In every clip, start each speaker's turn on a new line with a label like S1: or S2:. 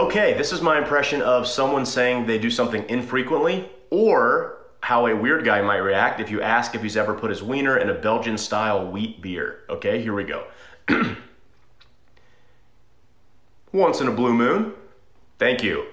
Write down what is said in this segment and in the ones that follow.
S1: Okay, this is my impression of someone saying they do something infrequently, or how a weird guy might react if you ask if he's ever put his wiener in a Belgian-style wheat beer. Okay, here we go. Once in a blue moon. Thank you.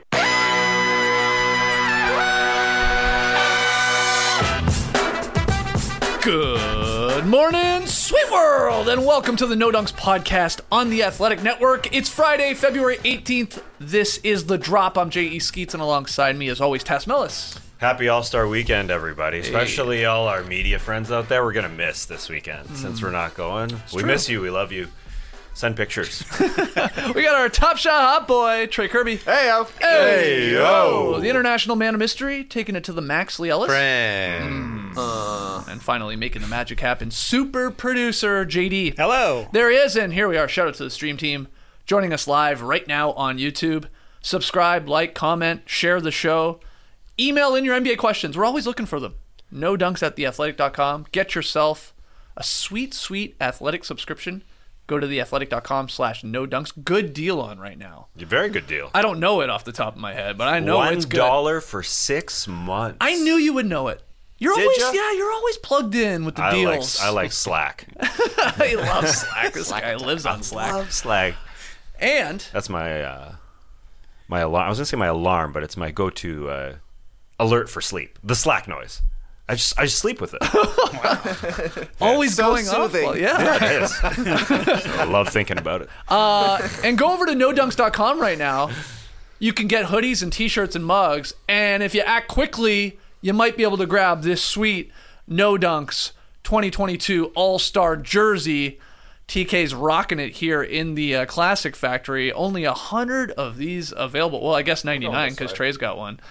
S2: Good morning, sweet world, and welcome to the No Dunks podcast on the Athletic Network. It's Friday, February 18th. This is The Drop. I'm J.E. Skeets, and alongside me, as always, Tass Mellis.
S3: Happy All-Star Weekend, everybody. Especially all our media friends out there. We're going to miss this weekend since we're not going. We miss you. We love you. Send pictures.
S2: We got our Top Shot hot boy, Trey Kirby.
S4: Hey-o.
S2: Hey-o. The international man of mystery, taking it to the Max Lee Ellis.
S3: Friends.
S2: And finally making the magic happen, super producer JD.
S4: Hello.
S2: There he is, and here we are. Shout out to the stream team joining us live right now on YouTube. Subscribe, like, comment, share the show. Email in your NBA questions. We're always looking for them. NoDunks@theathletic.com. Get yourself a sweet, sweet athletic subscription. Go to theathletic.com/NoDunks. Good deal on right now.
S3: Very good deal.
S2: I don't know it off the top of my head, but I know it's good.
S3: $1 for 6 months.
S2: I knew you would know it. You're
S3: Did
S2: always
S3: ya?
S2: Yeah, you're always plugged in with the deals.
S3: I like Slack.
S2: He loves Slack. This guy lives on Slack.
S3: I love Slack.
S2: And
S3: That's my my alarm. I was going to say my alarm, but it's my go-to alert for sleep. The Slack noise. I just sleep with it.
S2: always
S4: so
S2: going
S4: soothing.
S2: off. Yeah.
S3: It is. I love thinking about it.
S2: And go over to nodunks.com right now. You can get hoodies and t-shirts and mugs. And if you act quickly, you might be able to grab this sweet No Dunks 2022 All-Star jersey. TK's rocking it here in the Classic Factory. Only 100 of these available. Well, I guess 99 because Trey's got one.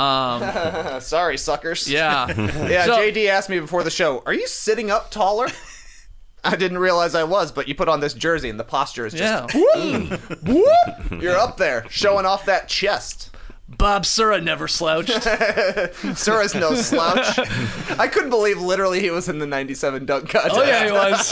S4: Sorry, suckers.
S2: Yeah.
S4: Yeah,
S2: So-
S4: JD asked me before the show, are you sitting up taller? I didn't realize I was, but you put on this jersey and the posture is just, whoop, you're up there, showing off that chest.
S2: Bob Sura never slouched.
S4: Sura's no slouch. I couldn't believe literally he was in the 97 dunk contest.
S2: Oh, yeah, he was.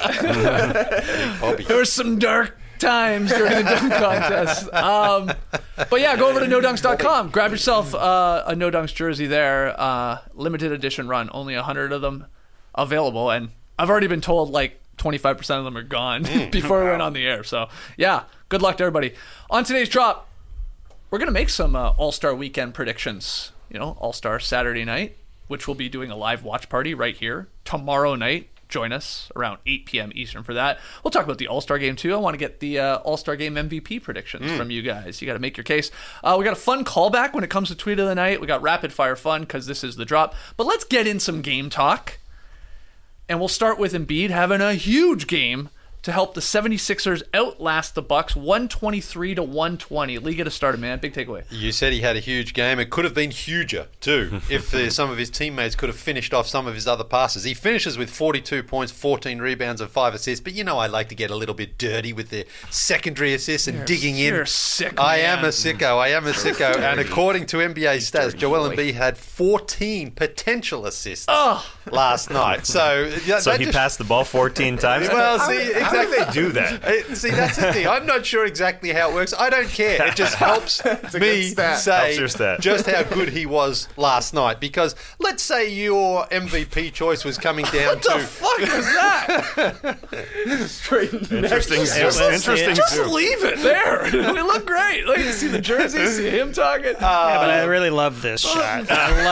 S3: Bobby.
S2: There were some dark times during the dunk contest. But yeah, go over to nodunks.com. Grab yourself a No Dunks jersey there. Limited edition run. Only 100 of them available. And I've already been told like 25% of them are gone before we went on the air. So yeah, good luck to everybody. On today's drop, we're going to make some All-Star Weekend predictions. You know, All-Star Saturday night, which we'll be doing a live watch party right here. Tomorrow night, join us around 8 p.m. Eastern for that. We'll talk about the All-Star Game, too. I want to get the All-Star Game MVP predictions from you guys. You got to make your case. We got a fun callback when it comes to Tweet of the Night. We got rapid-fire fun because this is the drop. But let's get in some game talk. And we'll start with Embiid having a huge game to help the 76ers outlast the Bucks 123-120. Lee, get us started, man. Big takeaway.
S5: You said he had a huge game. It could have been huger, too, if some of his teammates could have finished off some of his other passes. He finishes with 42 points, 14 rebounds, and 5 assists. But, you know, I like to get a little bit dirty with the secondary assists and digging in.
S2: You're a sick
S5: I
S2: man.
S5: am a sicko. And according to NBA stats, Joel Embiid had 14 potential assists last night. So
S3: So
S5: that
S3: he
S5: just-
S3: passed the ball 14 times?
S5: Well, see,
S3: How do they do that?
S5: See, that's the thing. I'm not sure exactly how it works. I don't care. It just helps me
S4: good stat.
S5: say
S3: Helps your stat.
S5: just how good he was last night. Because let's say your MVP choice was coming down
S2: What the fuck was that?
S3: Interesting zoom. Interesting
S2: Just
S3: zoom.
S2: leave it there. We look great. Like, you see the jersey, see him talking.
S6: Yeah, but I really love this shot.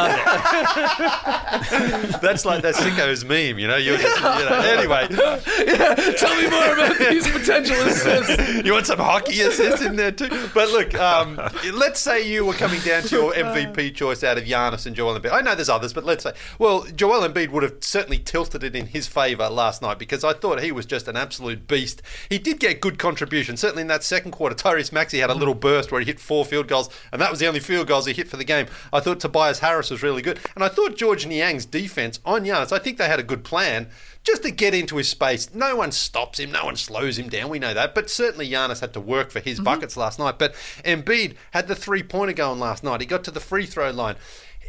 S6: I love it.
S5: That's like that sicko's meme, you know. Anyway,
S2: Tell me more about these potential assists.
S5: you want some hockey assists in there too? But look, let's say you were coming down to your MVP choice out of Giannis and Joel Embiid. I know there's others, but let's say, well, Joel Embiid would have certainly tilted it in his favour last night because I thought he was just an absolute beast. He did get good contribution. Certainly in that second quarter, Tyrese Maxey had a little burst where he hit 4 field goals, and that was the only field goals he hit for the game. I thought Tobias Harris was really good, and I thought George Niang's defence on Giannis, I think they had a good plan. Just to get into his space. No one stops him. No one slows him down. We know that. But certainly Giannis had to work for his buckets last night. But Embiid had the 3-pointer going last night. He got to the free throw line.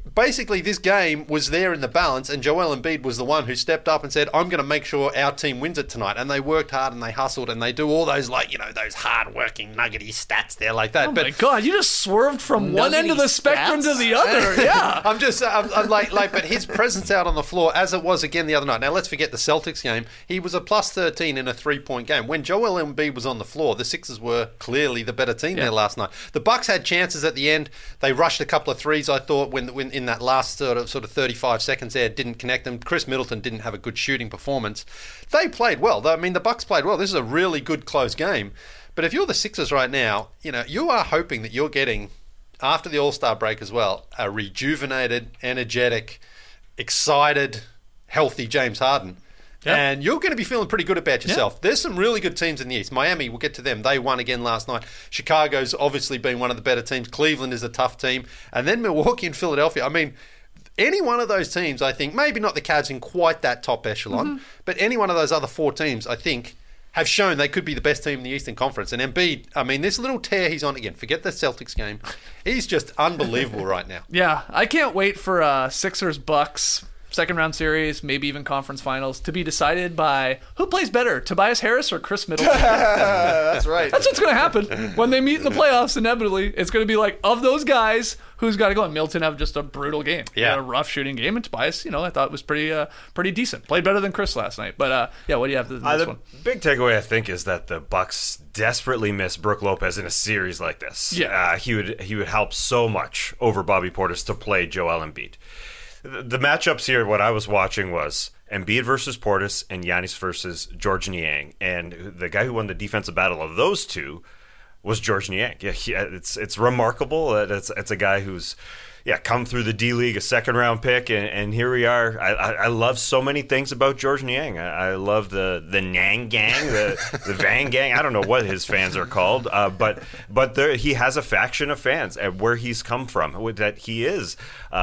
S5: basically this game was there in the balance, and Joel Embiid was the one who stepped up and said, I'm going to make sure our team wins it tonight. And they worked hard and they hustled and they do all those, those hard-working nuggety stats there like that.
S2: Oh my God, you just swerved from one end of the spectrum to the other. Yeah.
S5: I'm like, but his presence out on the floor, as it was again the other night. Now, let's forget the Celtics game. He was a plus 13 in a 3-point game. When Joel Embiid was on the floor, the Sixers were clearly the better team there last night. The Bucks had chances at the end. They rushed a couple of threes, I thought, when in that last sort of 35 seconds there, didn't connect them. Chris Middleton didn't have a good shooting performance. They played well. I mean, the Bucks played well. This is a really good close game. But if you're the Sixers right now, you are hoping that you're getting, after the All-Star break as well, a rejuvenated, energetic, excited, healthy James Harden. Yep. And you're going to be feeling pretty good about yourself. Yep. There's some really good teams in the East. Miami, we'll get to them. They won again last night. Chicago's obviously been one of the better teams. Cleveland is a tough team. And then Milwaukee and Philadelphia. I mean, any one of those teams, I think, maybe not the Cavs in quite that top echelon, but any one of those other 4 teams, I think, have shown they could be the best team in the Eastern Conference. And Embiid, I mean, this little tear he's on again, forget the Celtics game, he's just unbelievable right now.
S2: Yeah, I can't wait for Sixers-Bucks second-round series, maybe even conference finals, to be decided by who plays better, Tobias Harris or Chris Middleton.
S4: That's right.
S2: That's what's going to happen when they meet in the playoffs. Inevitably, it's going to be like, of those guys, who's got to go? And Middleton have just a brutal game.
S5: Yeah,
S2: he had a rough shooting game, and Tobias, I thought was pretty decent. Played better than Chris last night. But what do you have to this one?
S3: The big takeaway, I think, is that the Bucks desperately miss Brook Lopez in a series like this.
S2: Yeah,
S3: he would help so much over Bobby Portis to play Joel Embiid. The matchups here, what I was watching was Embiid versus Portis and Giannis versus Georges Niang. And the guy who won the defensive battle of those two was Georges Niang. Yeah, it's remarkable. It's a guy who's come through the D-League, a second-round pick, and here we are. I love so many things about Georges Niang. I love the Niang gang, the Van gang. I don't know what his fans are called, but he has a faction of fans at where he's come from, that he is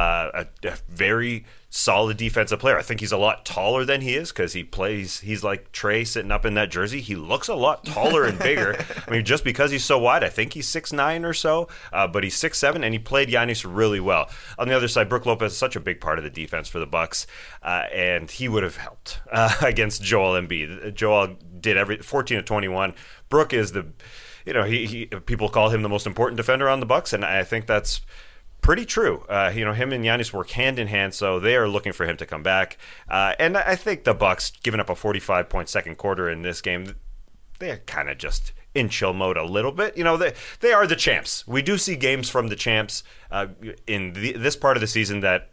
S3: a very solid defensive player. I think he's a lot taller than he is because he's like Trey sitting up in that jersey. He looks a lot taller and bigger. I mean, just because he's so wide, I think he's 6'9" or so, but he's 6'7", and he played Giannis really well. On the other side, Brook Lopez is such a big part of the defense for the Bucks, and he would have helped against Joel Embiid. Joel did 14 of 21. Brook is he people call him the most important defender on the Bucks, and I think that's pretty true. Him and Giannis work hand in hand, so they are looking for him to come back. And I think the Bucks, giving up a 45-point second quarter in this game, they're kind of just in chill mode a little bit. They are the champs. We do see games from the champs in this part of the season that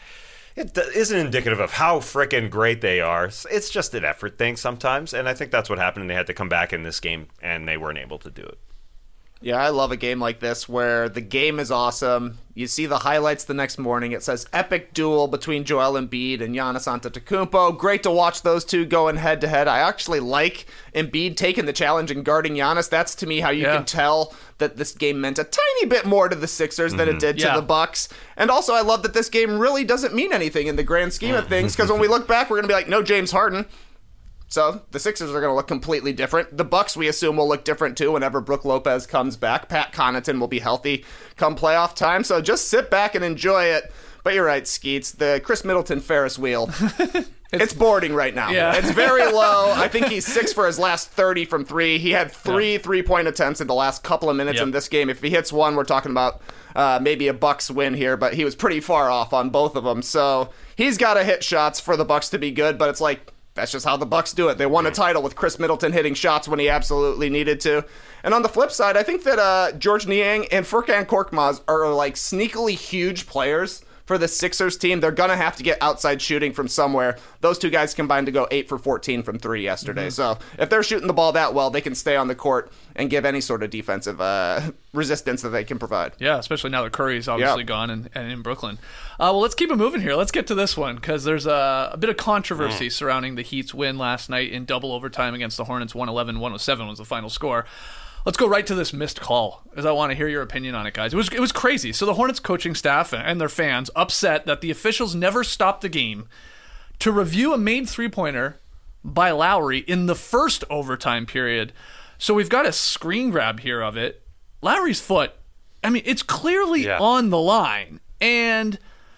S3: it isn't indicative of how frickin' great they are. It's just an effort thing sometimes, and I think that's what happened, and they had to come back in this game, and they weren't able to do it.
S4: Yeah, I love a game like this where the game is awesome. You see the highlights the next morning. It says epic duel between Joel Embiid and Giannis Antetokounmpo. Great to watch those two going head to head. I actually like Embiid taking the challenge and guarding Giannis. That's to me how you can tell that this game meant a tiny bit more to the Sixers than it did to the Bucks. And also I love that this game really doesn't mean anything in the grand scheme of things, because when we look back, we're going to be like, no James Harden. So the Sixers are going to look completely different. The Bucks, we assume, will look different too whenever Brook Lopez comes back. Pat Connaughton will be healthy come playoff time. So just sit back and enjoy it. But you're right, Skeets. The Chris Middleton Ferris wheel, it's boarding right now.
S2: Yeah.
S4: It's very low. I think he's 6 for his last 30 from 3. He had 3 3-point attempts in the last couple of minutes in this game. If he hits one, we're talking about maybe a Bucks win here, but he was pretty far off on both of them. So he's got to hit shots for the Bucks to be good, but it's like, that's just how the Bucks do it. They won a title with Chris Middleton hitting shots when he absolutely needed to. And on the flip side, I think that Georges Niang and Furkan Korkmaz are like sneakily huge players for the Sixers team. They're going to have to get outside shooting from somewhere. Those two guys combined to go 8 for 14 from 3 yesterday. So if they're shooting the ball that well, they can stay on the court and give any sort of defensive resistance that they can provide.
S2: Yeah, especially now that Curry's obviously gone and in Brooklyn. Well, let's keep it moving here. Let's get to this one, because there's a bit of controversy surrounding the Heat's win last night in double overtime against the Hornets. 111-107 was the final score. Let's go right to this missed call, as I want to hear your opinion on it, guys. It was crazy. So the Hornets coaching staff and their fans upset that the officials never stopped the game to review a made three-pointer by Lowry in the first overtime period. So we've got a screen grab here of it. Lowry's foot, I mean, it's clearly on the line. And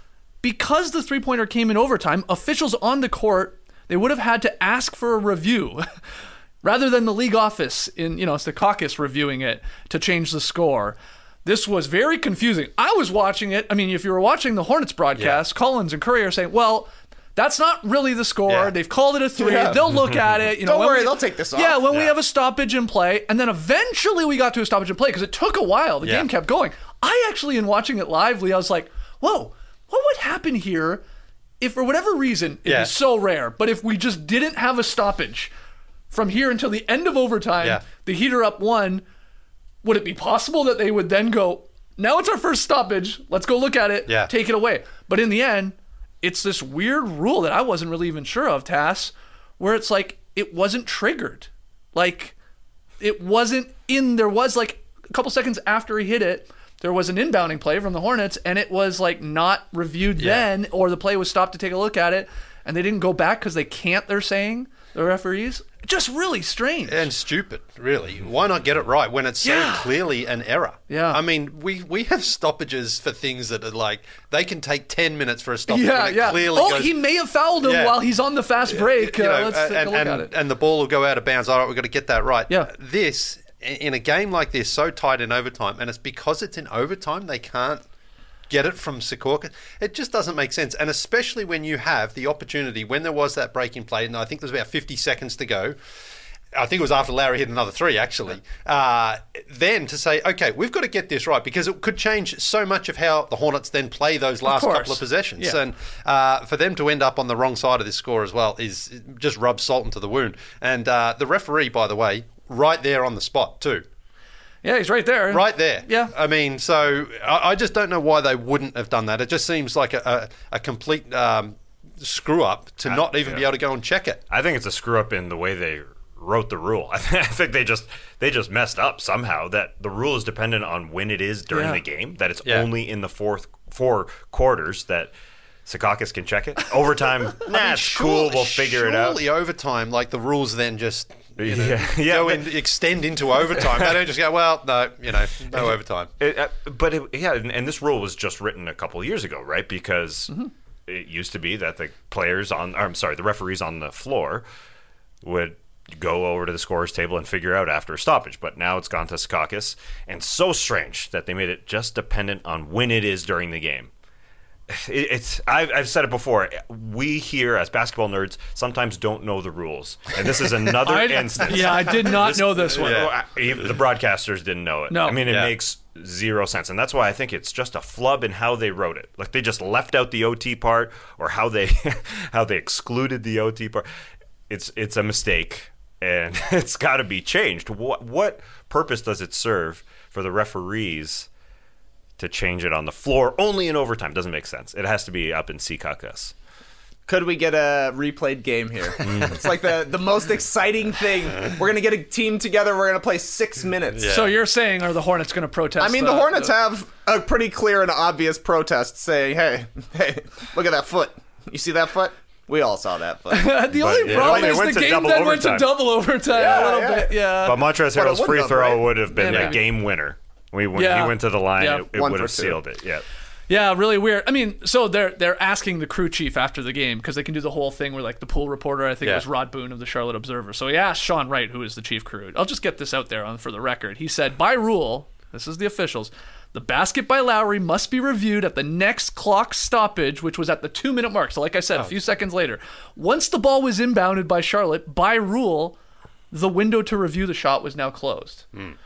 S2: because the three-pointer came in overtime, officials on the court, they would have had to ask for a review rather than the league office in, Secaucus reviewing it to change the score. This was very confusing. I was watching it. I mean, if you were watching the Hornets broadcast, Collins and Curry are saying, well, that's not really the score.
S5: Yeah.
S2: They've called it a 3.
S4: Yeah.
S2: They'll look at it.
S4: Don't worry, they'll take this off.
S2: Yeah, when we have a stoppage in play. And then eventually we got to a stoppage in play because it took a while. The game kept going. I actually, in watching it lively, I was like, whoa, what would happen here if for whatever reason, it'd be so rare, but if we just didn't have a stoppage from here until the end of overtime, the Heat are up 1, would it be possible that they would then go, now it's our first stoppage, let's go look at it, take it away. But in the end, it's this weird rule that I wasn't really even sure of, Tass, where it's like, it wasn't triggered. Like, it wasn't there was like a couple seconds after he hit it, there was an inbounding play from the Hornets, and it was like not reviewed then, or the play was stopped to take a look at it, and they didn't go back because they can't, they're saying, the referees. Just really strange.
S5: And stupid, really. Why not get it right when it's so clearly an error?
S2: Yeah.
S5: I mean, we have stoppages for things that are like, they can take 10 minutes for a stoppage. Clearly goes,
S2: he may have fouled him while he's on the fast break. Let's take a look at it.
S5: And the ball will go out of bounds. All right, we've got to get that right.
S2: Yeah.
S5: This, in a game like this, so tight in overtime, and it's because it's in overtime, they can't get it from Secaucus. It just doesn't make sense. And especially when you have the opportunity, when there was that break in play, and I think there was about 50 seconds to go, I think it was after Lowry hit another 3, actually, then to say, okay, we've got to get this right, because it could change so much of how the Hornets then play those last couple of possessions.
S2: Yeah.
S5: And for them to end up on the wrong side of this score as well is just rubs salt into the wound. And the referee, by the way, right there on the spot too.
S2: Yeah, he's right there.
S5: Right there.
S2: Yeah.
S5: I mean, so I just don't know why they wouldn't have done that. It just seems like a complete screw up to not even be able to go and check it.
S3: I think it's a screw up in the way they wrote the rule. I think they just messed up somehow, that the rule is dependent on when it is during the game, that it's only in the four quarters that Secaucus can check it. Overtime, it's cool, we'll figure it out.
S5: Surely overtime, like the rules then just extend into overtime. They don't just go, well, no overtime.
S3: And this rule was just written a couple of years ago, right? Because it used to be that the referees on the floor would go over to the scorer's table and figure out after a stoppage. But now it's gone to Secaucus, and so strange that they made it just dependent on when it is during the game. I've said it before. We here as basketball nerds sometimes don't know the rules, and this is another instance.
S2: Yeah, I did not know this one.
S3: The broadcasters didn't know it.
S2: No.
S3: I mean, it makes zero sense, and that's why I think it's just a flub in how they wrote it. Like they just left out the OT part, or how they excluded the OT part. It's a mistake, and it's got to be changed. What purpose does it serve for the referees to change it on the floor only in overtime? Doesn't make sense. It has to be up in Secaucus.
S4: Could we get a replayed game here? It's like the most exciting thing. We're going to get a team together. We're going to play 6 minutes.
S2: So you're saying, are the Hornets going to protest?
S4: I mean, the Hornets have a pretty clear and obvious protest saying, hey, look at that foot. You see that foot? We all saw that foot.
S2: The only problem is the game then went to double overtime a little bit. Yeah.
S3: But Montrezl Harrell's free throw would have been a game winner. When he went to the line, it would have sealed it. Yeah.
S2: Yeah, really weird. I mean, so they're asking the crew chief after the game, because they can do the whole thing where, like, the pool reporter, I think it was Rod Boone of the Charlotte Observer. So he asked Sean Wright, who is the chief crew. I'll just get this out there for the record. He said, by rule, this is the officials, the basket by Lowry must be reviewed at the next clock stoppage, which was at the 2-minute mark. So like I said, a few seconds later. Once the ball was inbounded by Charlotte, by rule, the window to review the shot was now closed.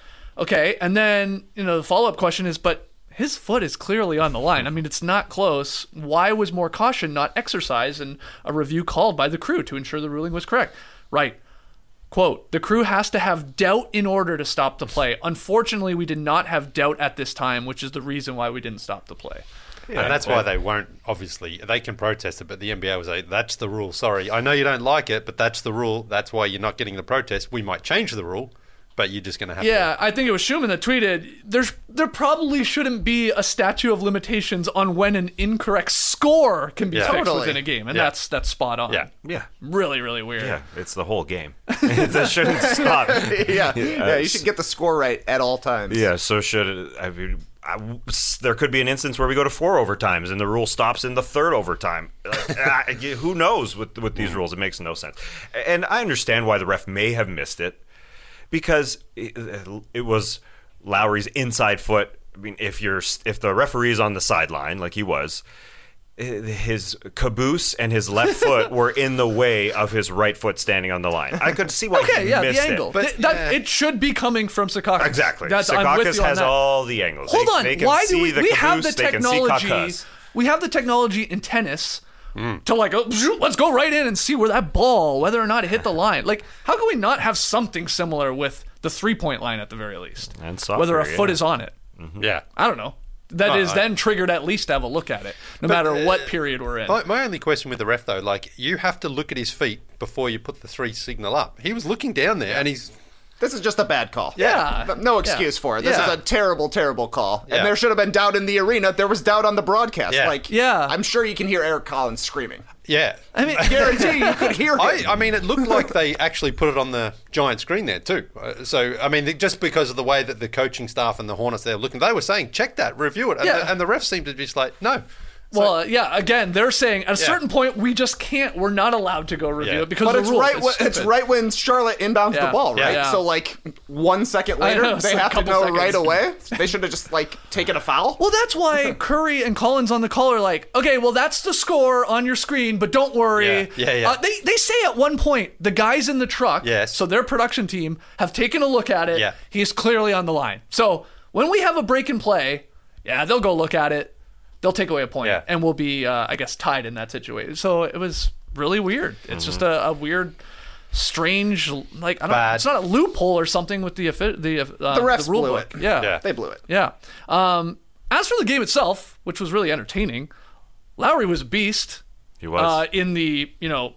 S2: Okay, and then, the follow-up question is, but his foot is clearly on the line. I mean, it's not close. Why was more caution not exercised and a review called by the crew to ensure the ruling was correct? Right. Quote, the crew has to have doubt in order to stop the play. Unfortunately, we did not have doubt at this time, which is the reason why we didn't stop the play.
S5: Yeah, and that's why they won't, obviously. They can protest it, but the NBA will say, that's the rule. Sorry, I know you don't like it, but that's the rule. That's why you're not getting the protest. We might change the rule, but you're just going to have to.
S2: Yeah, I think it was Schumann that tweeted, there probably shouldn't be a statute of limitations on when an incorrect score can be fixed within a game. And that's spot on.
S3: Yeah.
S2: Really, really weird.
S3: Yeah, it's the whole game. That shouldn't stop.
S4: You should get the score right at all times.
S3: Yeah, so should it. I mean, there could be an instance where we go to 4 overtimes and the rule stops in the 3rd overtime. Who knows with these rules? It makes no sense. And I understand why the ref may have missed it, because it was Lowry's inside foot. I mean, if the referee is on the sideline like he was, his caboose and his left foot were in the way of his right foot standing on the line. I could see why he missed
S2: the angle.
S3: it.
S2: But it should be coming from Secaucus.
S3: Exactly.
S2: I'm with
S3: Secaucus
S2: you on
S3: has
S2: that.
S3: all the angles.
S2: Hold on.
S3: They can
S2: Why
S3: see
S2: do we
S3: the
S2: have the
S3: caboose, they can see
S2: technology?
S3: Caucus.
S2: We have the technology in tennis to like, let's go right in and see where that ball, whether or not it hit the line. Like, how can we not have something similar with the 3-point line at the very least?
S3: And soccer,
S2: whether a foot is on it.
S5: Yeah.
S2: I don't know. That is then triggered at least to have a look at it, no matter what period we're in.
S5: My only question with the ref, though, like, you have to look at his feet before you put the 3 signal up. He was looking down there, and he's...
S4: This is just a bad call.
S2: Yeah.
S4: No excuse for it. This is a terrible, terrible call.
S5: Yeah.
S4: And there should have been doubt in the arena. There was doubt on the broadcast.
S5: Yeah.
S4: I'm sure you can hear Eric Collins screaming.
S5: Yeah.
S2: I mean,
S4: I guarantee you could hear him.
S5: I mean, it looked like they actually put it on the giant screen there too. So, I mean, just because of the way that the coaching staff and the Hornets they were looking, they were saying, check that, review it. And, and the refs seemed to be just like, no.
S2: Well, again, they're saying at a certain point we just can't. We're not allowed to go review it because
S4: but
S2: of the rules.
S4: It's right when Charlotte inbounds the ball, right?
S2: Yeah.
S4: So like 1 second later,
S2: know,
S4: they
S2: so
S4: have
S2: a
S4: to
S2: couple
S4: know
S2: seconds.
S4: right away. They should have just like taken a foul.
S2: Well, that's why Curry and Collins on the call are like, okay, well, that's the score on your screen, but don't worry.
S5: Yeah.
S2: They say at one point, the guys in the truck,
S5: Yes.
S2: so their production team, have taken a look at it.
S5: Yeah.
S2: He's clearly on the line. So when we have a break in play, they'll go look at it. They'll take away a point, and we'll be, I guess, tied in that situation. So it was really weird. It's just a weird, strange, like, I don't. It's not a loophole or something with the
S4: refs
S2: rule
S4: blew
S2: book.
S4: it.
S2: Yeah,
S4: They blew it.
S2: yeah. As for the game itself, which was really entertaining, Lowry was a beast.
S3: He was.
S2: In the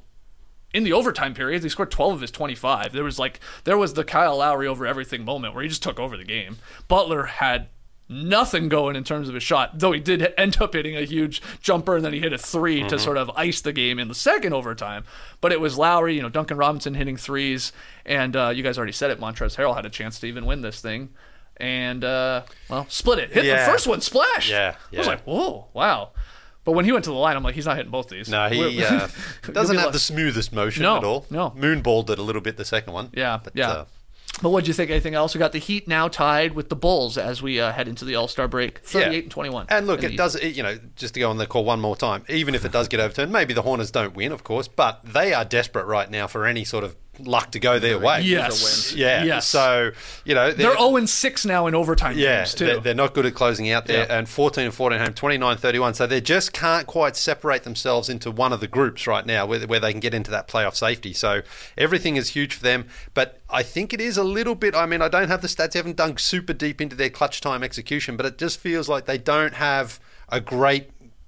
S2: overtime period. He scored 12 of his 25. There was the Kyle Lowry over everything moment where he just took over the game. Butler had nothing going in terms of his shot, though he did end up hitting a huge jumper, and then he hit a 3 to sort of ice the game in the second overtime. But it was Lowry, Duncan Robinson hitting threes, and you guys already said it, Montrezl Harrell had a chance to even win this thing. And, split it. Hit the first one, splash.
S5: Yeah.
S2: I was like, whoa, wow. But when he went to the line, I'm like, he's not hitting both these.
S5: No, he doesn't have the smoothest motion at all.
S2: No.
S5: Moonballed it a little bit the second one.
S2: Yeah. But what do you think? Anything else? We got the Heat now tied with the Bulls as we head into the All-Star break, 38-21.
S5: And look, it does. Just to go on the call one more time, even if it does get overturned, maybe the Hornets don't win, of course, but they are desperate right now for any sort of luck to go their way.
S2: Yes.
S5: Yeah.
S2: Yes.
S5: So
S2: they're 0-6 now in overtime games too.
S5: They're not good at closing out there, and 14-14 home, 29-31. So they just can't quite separate themselves into one of the groups right now where they can get into that playoff safety. So everything is huge for them, but I think it is a little bit. I mean, I don't have the stats; I haven't dug super deep into their clutch time execution, but it just feels like they don't have a great.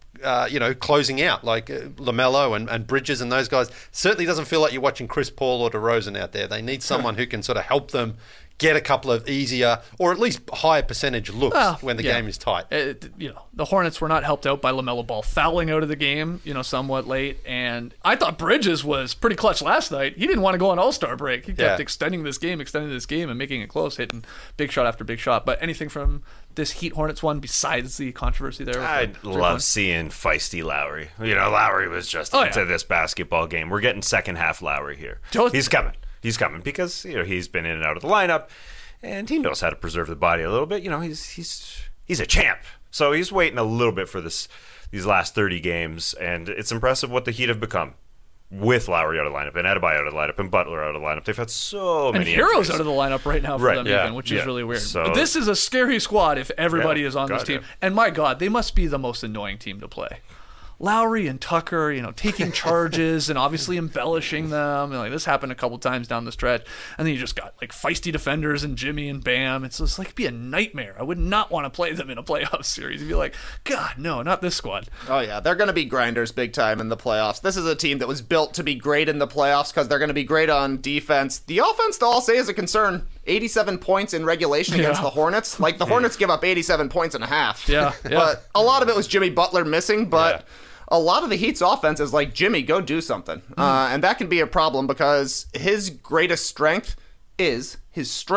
S5: Closing out like LaMelo and Bridges and those guys. Certainly doesn't feel like you're watching Chris Paul or DeRozan out there. They need someone who can sort of help them get a couple of easier or at least higher percentage looks when the game is tight.
S2: The Hornets were not helped out by LaMelo Ball fouling out of the game, somewhat late. And I thought Bridges was pretty clutch last night. He didn't want to go on All-Star break. He kept extending this game and making it close, hitting big shot after big shot. But anything from this Heat Hornets one besides the controversy there?
S3: I love seeing feisty Lowry. Lowry was just into this basketball game. We're getting second half Lowry here. He's coming. He's coming because he's been in and out of the lineup, and he knows how to preserve the body a little bit. He's a champ, so he's waiting a little bit for these last 30 games, and it's impressive what the Heat have become with Lowry out of the lineup and Adebayo out of the lineup and Butler out of the lineup. They've had so many
S2: heroes
S3: injuries.
S2: out of the lineup right now for them, even, which is really weird.
S3: So,
S2: but this is a scary squad if everybody is on this team, and my God, they must be the most annoying team to play. Lowry and Tucker, taking charges and obviously embellishing them. And, this happened a couple times down the stretch. And then you just got feisty defenders and Jimmy and Bam. It's just it'd be a nightmare. I would not want to play them in a playoff series. You'd be like, God, no, not this squad.
S4: Oh yeah, they're going to be grinders big time in the playoffs. This is a team that was built to be great in the playoffs because they're going to be great on defense. The offense, though, I'll say is a concern. 87 points in regulation against the Hornets. The Hornets give up 87 points and a half.
S2: Yeah.
S4: But a lot of it was Jimmy Butler missing, but a lot of the Heat's offense is like, Jimmy, go do something. And that can be a problem because his greatest strength is his strength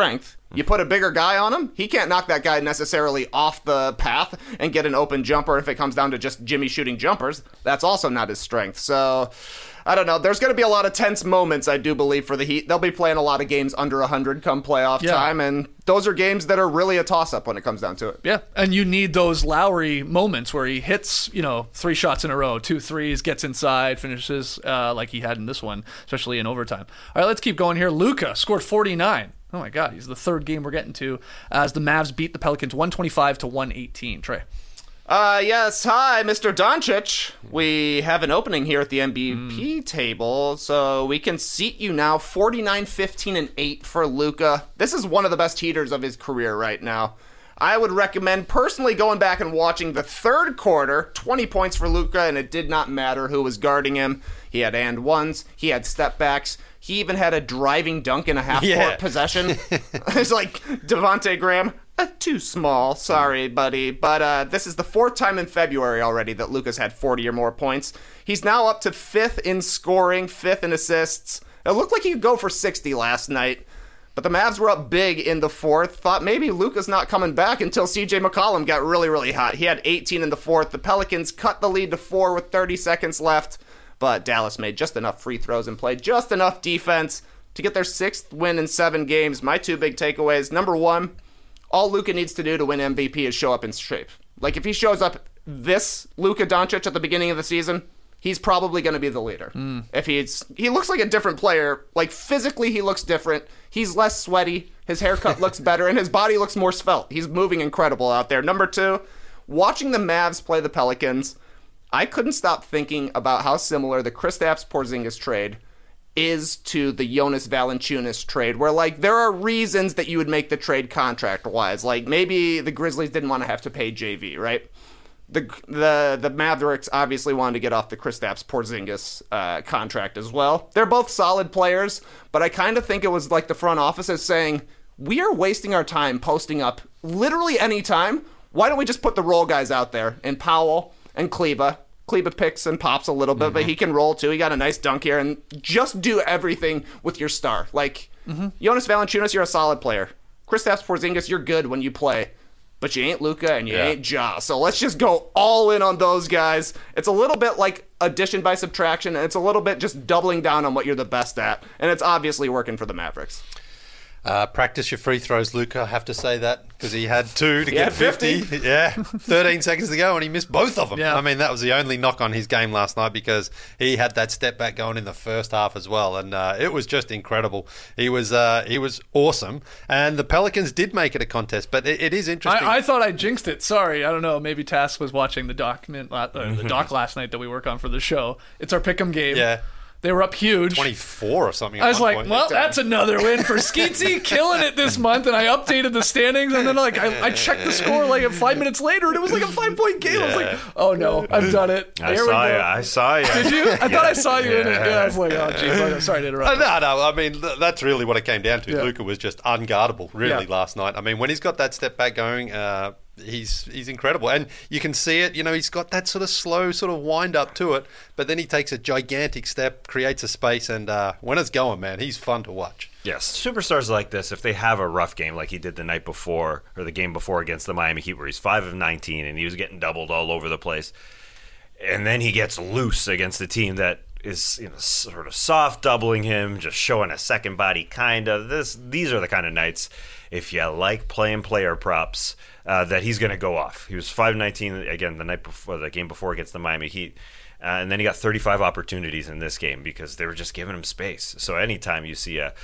S4: You put a bigger guy on him, he can't knock that guy necessarily off the path and get an open jumper if it comes down to just Jimmy shooting jumpers. That's also not his strength. So, I don't know. There's going to be a lot of tense moments, I do believe, for the Heat. They'll be playing a lot of games under 100 come playoff time, and those are games that are really a toss-up when it comes down to it.
S2: Yeah, and you need those Lowry moments where he hits, 3 shots in a row, 2 threes, gets inside, finishes like he had in this one, especially in overtime. All right, let's keep going here. Luka scored 49. Oh my God, he's the third game we're getting to as the Mavs beat the Pelicans 125-118. Trey.
S4: Yes, hi, Mr. Doncic. We have an opening here at the MVP table, so we can seat you now 49, 15, and 8 for Luka. This is one of the best heaters of his career right now. I would recommend personally going back and watching the third quarter, 20 points for Luka, and it did not matter who was guarding him. He had and ones, he had step backs, he even had a driving dunk in a half-court possession. It's like, Devontae Graham, too small, sorry, buddy. But this is the 4th time in February already that Luka's had 40 or more points. He's now up to 5th in scoring, 5th in assists. It looked like he could go for 60 last night. But the Mavs were up big in the 4th. Thought maybe Luka's not coming back until CJ McCollum got really, really hot. He had 18 in the 4th. The Pelicans cut the lead to 4 with 30 seconds left. But Dallas made just enough free throws and played just enough defense to get their 6th win in 7 games. My 2 big takeaways. Number 1, all Luka needs to do to win MVP is show up in shape. Like, if he shows up this Luka Doncic at the beginning of the season, he's probably going to be the leader. If he looks like a different player. Like, physically, he looks different. He's less sweaty. His haircut looks better, and his body looks more svelte. He's moving incredible out there. Number 2, watching the Mavs play the Pelicans, I couldn't stop thinking about how similar the Kristaps Porzingis trade is to the Jonas Valanciunas trade, where, like, there are reasons that you would make the trade contract-wise. Like, maybe the Grizzlies didn't want to have to pay JV, right? The Mavericks obviously wanted to get off the Kristaps Porzingis contract as well. They're both solid players, but I kind of think it was like the front office is saying, we are wasting our time posting up literally any time. Why don't we just put the role guys out there? And Powell and Kleba. Kleba picks and pops a little bit, but he can roll too. He got a nice dunk here, and just do everything with your star. Like, Jonas Valanciunas, you're a solid player. Kristaps Porzingis, you're good when you play, but you ain't Luka and you ain't Ja. So let's just go all in on those guys. It's a little bit like addition by subtraction, and it's a little bit just doubling down on what you're the best at, and it's obviously working for the Mavericks.
S5: Practice your free throws, Luka. I have to say that because he had 2 to get 50. Yeah, 13 seconds to go, and he missed both of them.
S2: Yeah.
S5: I mean, that was the only knock on his game last night because he had that step back going in the first half as well, and it was just incredible. He was awesome, and the Pelicans did make it a contest, but it is interesting.
S2: I thought I jinxed it. Sorry, I don't know. Maybe Tass was watching the doc last night that we work on for the show. It's our pick'em game.
S5: Yeah.
S2: They were up huge.
S5: 24 or something.
S2: I was like, well, that's another win for Skeetsy, killing it this month. And I updated the standings, and then I checked the score like 5 minutes later, and it was like a 5-point game. I was like, oh no, I've done it.
S3: I saw you.
S2: Did you? I thought I saw you in it. Yeah, I was like, oh jeez, I'm sorry to interrupt.
S5: No. I mean, that's really what it came down to. Yeah. Luka was just unguardable, really, last night. I mean, when he's got that step back going, he's incredible, and you can see it. He's got that sort of slow sort of wind up to it, but then he takes a gigantic step, creates a space, and when it's going, man, he's fun to watch.
S3: Yes, superstars like this, if they have a rough game like he did the night before or the game before against the Miami Heat, where he's 5 of 19 and he was getting doubled all over the place, and then he gets loose against a team that is sort of soft doubling him, just showing a second body kind of. These are the kind of nights, if you like playing player props, that he's going to go off. He was 5-19 again the game before against the Miami Heat, and then he got 35 opportunities in this game because they were just giving him space. So anytime you see a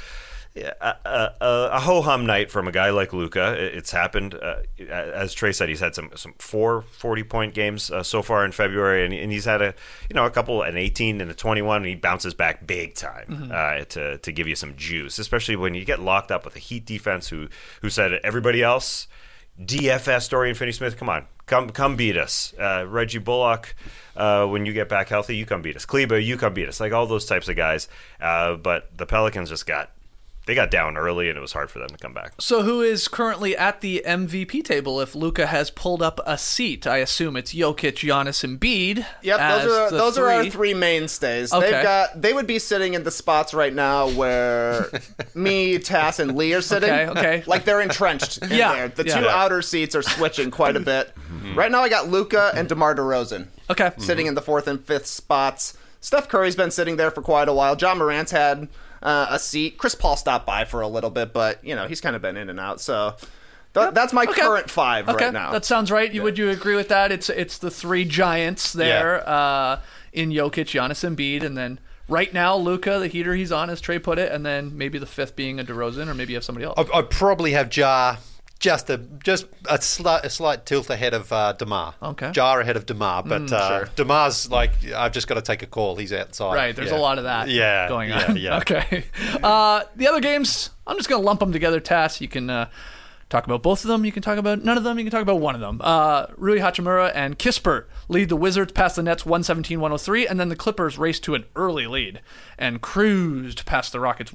S3: ho-hum night from a guy like Luka, it's happened. As Trey said, he's had some 40-point games so far in February, and he's had a couple, an 18 and a 21, and he bounces back big time to give you some juice, especially when you get locked up with a Heat defense who said everybody else, DFS, Dorian Finney-Smith, come beat us. Reggie Bullock, when you get back healthy, you come beat us. Kleba, you come beat us. Like all those types of guys. But the Pelicans just got they got down early, and it was hard for them to come back.
S2: So who is currently at the MVP table if Luka has pulled up a seat? I assume it's Jokic, Giannis, and Embiid.
S4: Yep, those are our three mainstays.
S2: Okay.
S4: They would be sitting in the spots right now where me, Tass, and Lee are sitting.
S2: Okay.
S4: Like they're entrenched in there. The two outer seats are switching quite a bit. Right now I got Luka and DeMar DeRozan sitting in the 4th and 5th spots. Steph Curry's been sitting there for quite a while. John Morant's had a seat. Chris Paul stopped by for a little bit, but he's kind of been in and out. So that's my current 5 right now.
S2: That sounds right. Would you agree with that? It's the 3 giants there in Jokic, Giannis, Embiid, and then right now Luka, the heater he's on, as Trey put it, and then maybe the 5th being a DeRozan, or maybe you have somebody else.
S5: I'd probably have Ja. Just a slight tilt ahead of DeMar.
S2: Okay.
S5: Jar ahead of DeMar, but DeMar's like, I've just got to take a call. He's outside.
S2: Right, there's a lot of that going on.
S5: Yeah.
S2: Okay. The other games, I'm just going to lump them together, Tass. You can talk about both of them. You can talk about none of them. You can talk about one of them. Rui Hachimura and Kispert lead the Wizards past the Nets 117-103, and then the Clippers raced to an early lead and cruised past the Rockets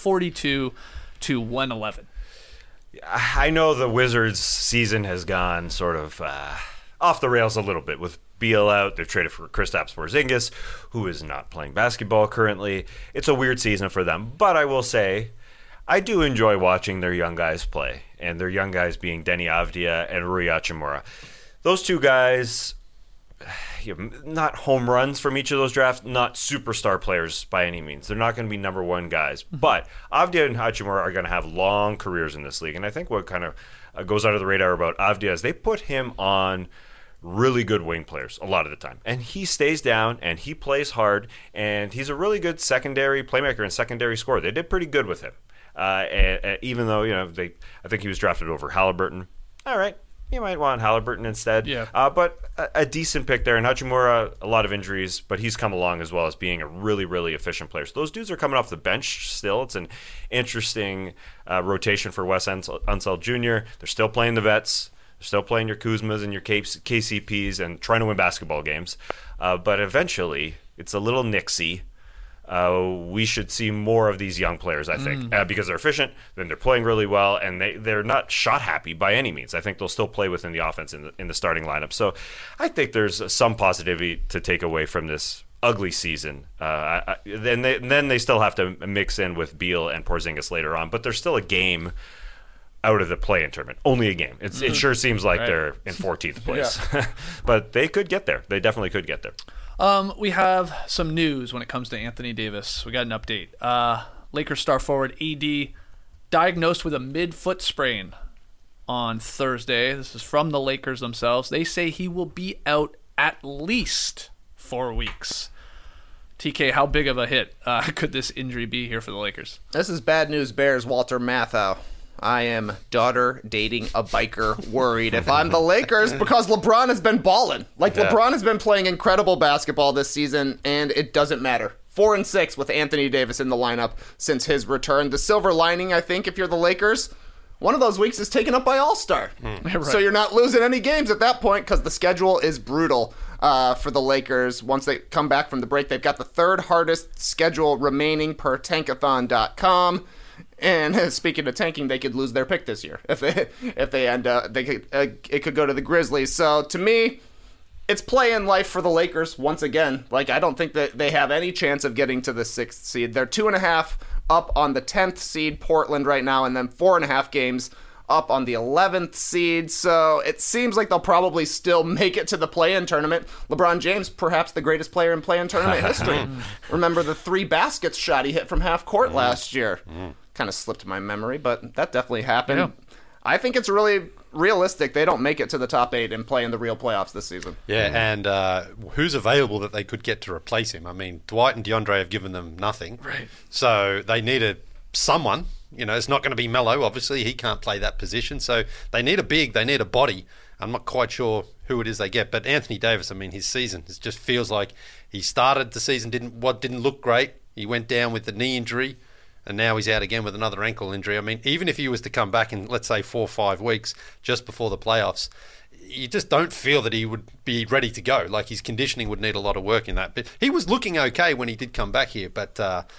S2: 142-111.
S3: I know the Wizards' season has gone sort of off the rails a little bit with Beal out. They've traded for Kristaps Porzingis, who is not playing basketball currently. It's a weird season for them, but I will say I do enjoy watching their young guys play, and their young guys being Deni Avdija and Rui Hachimura. Those two guys, not home runs from each of those drafts, not superstar players by any means. They're not going to be number one guys. But Avdija and Hachimura are going to have long careers in this league. And I think what kind of goes under the radar about Avdija is they put him on really good wing players a lot of the time. And he stays down, and he plays hard, and he's a really good secondary playmaker and secondary scorer. They did pretty good with him. And even though, I think he was drafted over Halliburton. All right. You might want Halliburton instead.
S2: Yeah.
S3: But a decent pick there. And Hachimura, a lot of injuries, but he's come along as well as being a really, really efficient player. So those dudes are coming off the bench still. It's an interesting rotation for Wes Unseld Jr. They're still playing the vets. They're still playing your Kuzmas and your KCPs and trying to win basketball games. But eventually, it's a little Knicksy. We should see more of these young players, I think, because they're efficient, then they're playing really well, and they're not shot happy by any means. I think they'll still play within the offense in the starting lineup. So I think there's some positivity to take away from this ugly season. Then they still have to mix in with Beal and Porzingis later on, but there's still a game out of the play-in tournament. Only a game. It sure seems like they're in 14th place. But they could get there. They definitely could get there.
S2: We have some news when it comes to Anthony Davis. We got an update. Lakers star forward AD diagnosed with a mid-foot sprain on Thursday. This is from the Lakers themselves. They say he will be out at least 4 weeks. TK, how big of a hit could this injury be here for the Lakers?
S4: This is bad news bears, Walter Matthau. I am daughter dating a biker worried if I'm the Lakers because LeBron has been balling. LeBron has been playing incredible basketball this season, and it doesn't matter. 4-6 with Anthony Davis in the lineup since his return. The silver lining, I think, if you're the Lakers, one of those weeks is taken up by All-Star.
S2: Right.
S4: So you're not losing any games at that point because the schedule is brutal for the Lakers. Once they come back from the break, they've got the third hardest schedule remaining per Tankathon.com. And speaking of tanking, they could lose their pick this year if they end up. It could go to the Grizzlies. So to me, it's play-in life for the Lakers once again. I don't think that they have any chance of getting to the 6th seed. They're 2.5 up on the 10th seed, Portland, right now, and then 4.5 games up on the 11th seed. So it seems like they'll probably still make it to the play-in tournament. LeBron James, perhaps the greatest player in play-in tournament history. Remember the 3 baskets shot he hit from half court last year. Kind of slipped my memory, but that definitely happened. Yeah. I think it's really realistic they don't make it to the top 8 and play in the real playoffs this season.
S5: Yeah, and who's available that they could get to replace him? I mean, Dwight and DeAndre have given them nothing.
S2: Right.
S5: So they needed someone. It's not going to be Melo, obviously. He can't play that position. So they need a big, they need a body. I'm not quite sure who it is they get. But Anthony Davis, his season, it just feels like he started the season, didn't look great. He went down with the knee injury. And now he's out again with another ankle injury. Even if he was to come back in, let's say, 4 or 5 weeks just before the playoffs, you just don't feel that he would be ready to go. His conditioning would need a lot of work in that. But he was looking okay when he did come back here. But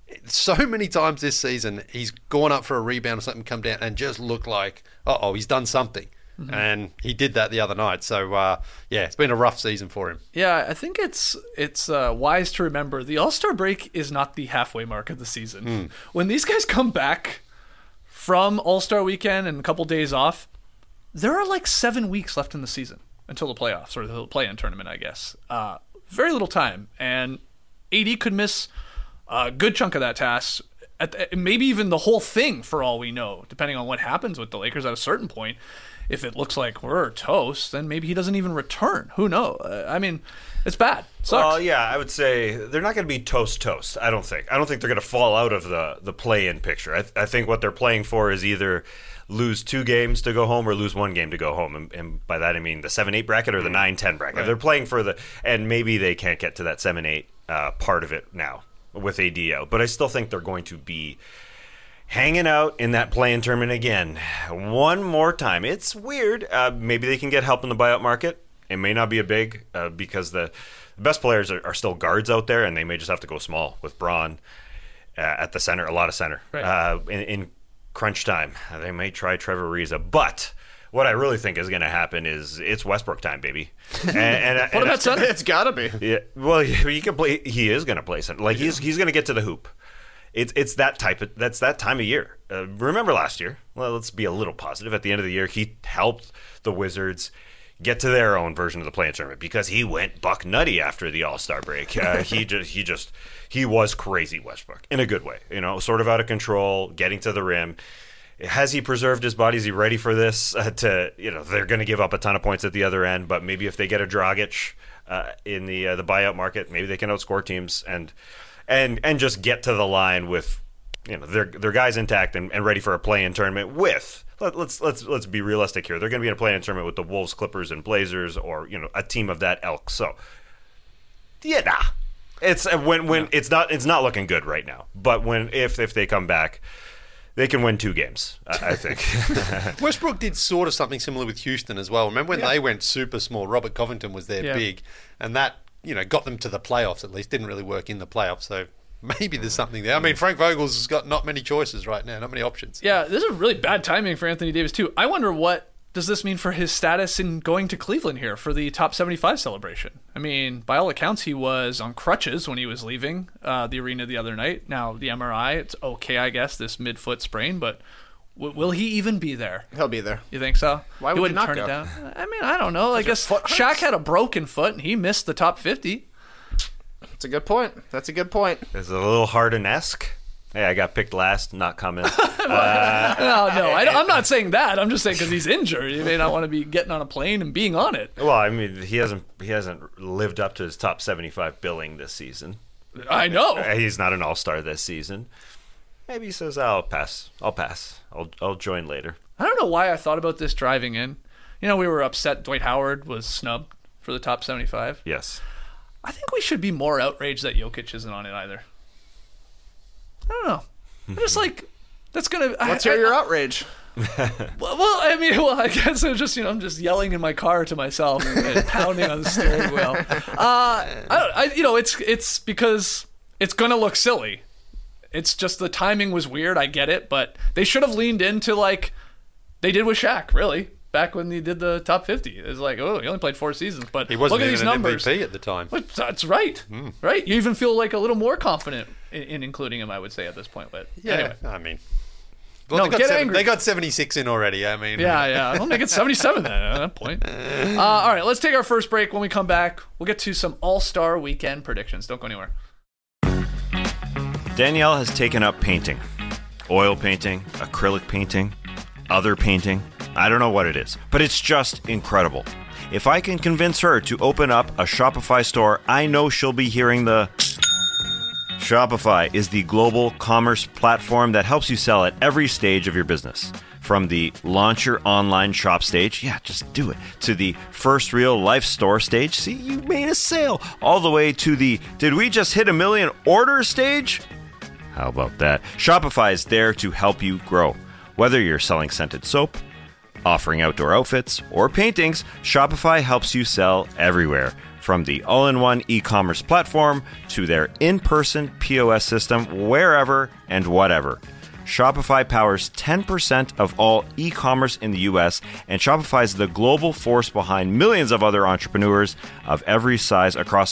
S5: So many times this season, he's gone up for a rebound or something, come down, and just looked like, he's done something. Mm-hmm. And he did that the other night. So, it's been a rough season for him.
S2: Yeah, I think it's wise to remember the All-Star break is not the halfway mark of the season. When these guys come back from All-Star weekend and a couple days off, there are like 7 weeks left in the season until the playoffs, or the play-in tournament, I guess. Very little time. And AD could miss a good chunk of that task, maybe even the whole thing for all we know, depending on what happens with the Lakers at a certain point. If it looks like we're toast, then maybe he doesn't even return. Who knows? I mean, it's bad. Sucks.
S3: Well, yeah, I would say they're not going to be toast. I don't think they're going to fall out of the play-in picture. I think what they're playing for is either lose 2 games to go home or lose 1 game to go home. And by that I mean the 7-8 bracket or the 9-10 bracket. Right. They're playing for and maybe they can't get to that 7-8 part of it now with AD out. But I still think they're going to be hanging out in that play-in tournament again one more time. It's weird. Maybe they can get help in the buyout market. It may not be a big because the best players are still guards out there, and they may just have to go small with Braun at the center, a lot of center. Right. In crunch time, they may try Trevor Ariza. But what I really think is going to happen is it's Westbrook time, baby. And
S4: what about center? It's got to be.
S3: Yeah, well, he can play. He is going to play center. Like he's going to get to the hoop. It's that that's that time of year. Remember last year? Well, let's be a little positive. At the end of the year, he helped the Wizards get to their own version of the play-in tournament because he went buck nutty after the All-Star break. He was crazy, Westbrook, in a good way. Sort of out of control, getting to the rim. Has he preserved his body? Is he ready for this? They're going to give up a ton of points at the other end, but maybe if they get a Dragic in the buyout market, maybe they can outscore teams and just get to the line with their guys intact and ready for a play-in tournament with let's be realistic here. They're going to be in a play-in tournament with the Wolves, Clippers, and Blazers, or a team of that ilk. So it's it's not looking good right now. But if they come back, they can win 2 games, I think.
S5: Westbrook did sort of something similar with Houston as well. Remember when they went super small? Robert Covington was there big, and that got them to the playoffs at least. Didn't really work in the playoffs, so maybe there's something there. I mean, Frank Vogel's has got not many choices right now, not many options.
S2: Yeah, this is really bad timing for Anthony Davis, too. I wonder what does this mean for his status in going to Cleveland here for the top 75 celebration? I mean, by all accounts, he was on crutches when he was leaving the arena the other night. Now, the MRI, it's okay, I guess, this mid-foot sprain, but will he even be there?
S4: He'll be there.
S2: You think so?
S4: Why would he not turn
S2: it down? I mean, I don't know. I guess Shaq had a broken foot, and he missed the top 50.
S4: That's a good point.
S3: Is it a little Harden-esque? Hey, I got picked last, not coming.
S2: No, I'm not saying that. I'm just saying because he's injured. He may not want to be getting on a plane and being on it.
S3: Well, I mean, he hasn't lived up to his top 75 billing this season.
S2: I know.
S3: He's not an all-star this season. Maybe he says, I'll pass. I'll join later.
S2: I don't know why I thought about this driving in. We were upset Dwight Howard was snubbed for the top 75.
S3: Yes.
S2: I think we should be more outraged that Jokic isn't on it either. I don't know. I'm just like, that's going to...
S4: What's your outrage?
S2: I guess I'm just yelling in my car to myself and pounding on the steering wheel. It's because it's going to look silly. It's just the timing was weird. I get it, but they should have leaned into like they did with Shaq, really, back when he did the top 50. It's like, he only played 4 seasons, but
S5: he wasn't
S2: look at these numbers.
S5: MVP at the time.
S2: But that's right, right. You even feel like a little more confident in including him, I would say, at this point. But anyway.
S5: I mean, they got 76 in already. I mean,
S2: yeah. I'll make it 77 then at that point. All right, let's take our first break. When we come back, we'll get to some All-Star Weekend predictions. Don't go anywhere.
S3: Danielle has taken up painting. Oil painting, acrylic painting, other painting. I don't know what it is, but it's just incredible. If I can convince her to open up a Shopify store, I know she'll be hearing the... Shopify is the global commerce platform that helps you sell at every stage of your business. From the launch your online shop stage, just do it, to the first real life store stage, see, you made a sale, all the way to the did we just hit 1 million orders stage? How about that? Shopify is there to help you grow. Whether you're selling scented soap, Offering outdoor outfits or paintings, Shopify helps you sell everywhere. From the all-in-one e-commerce platform to their in-person POS system, wherever and whatever. Shopify powers 10% of all e-commerce in the US, and Shopify is the global force behind millions of other entrepreneurs of every size across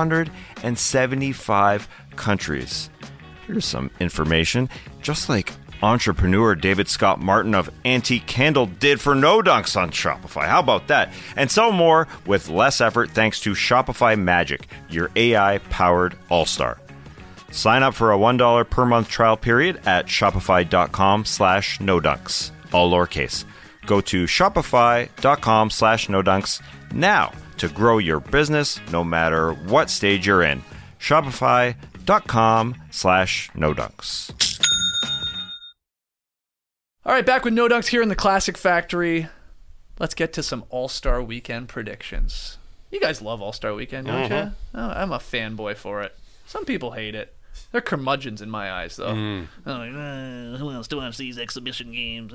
S3: 175 countries. Here's some information. Just like entrepreneur David Scott Martin of Antique Candle did for No Dunks on Shopify. How about that? And so more with less effort thanks to Shopify Magic, your AI-powered all-star. Sign up for a $1 per month trial period at shopify.com/nodunks, all lowercase. Go to shopify.com/nodunks now to grow your business no matter what stage you're in. Shopify.com/nodunks.
S2: All right, back with No Dunks here in the Classic Factory. Let's get to some All-Star Weekend predictions. You guys love All-Star Weekend, don't you? Oh, I'm a fanboy for it. Some people hate it. They're curmudgeons in my eyes, though. I'm like, who wants to watch these exhibition games?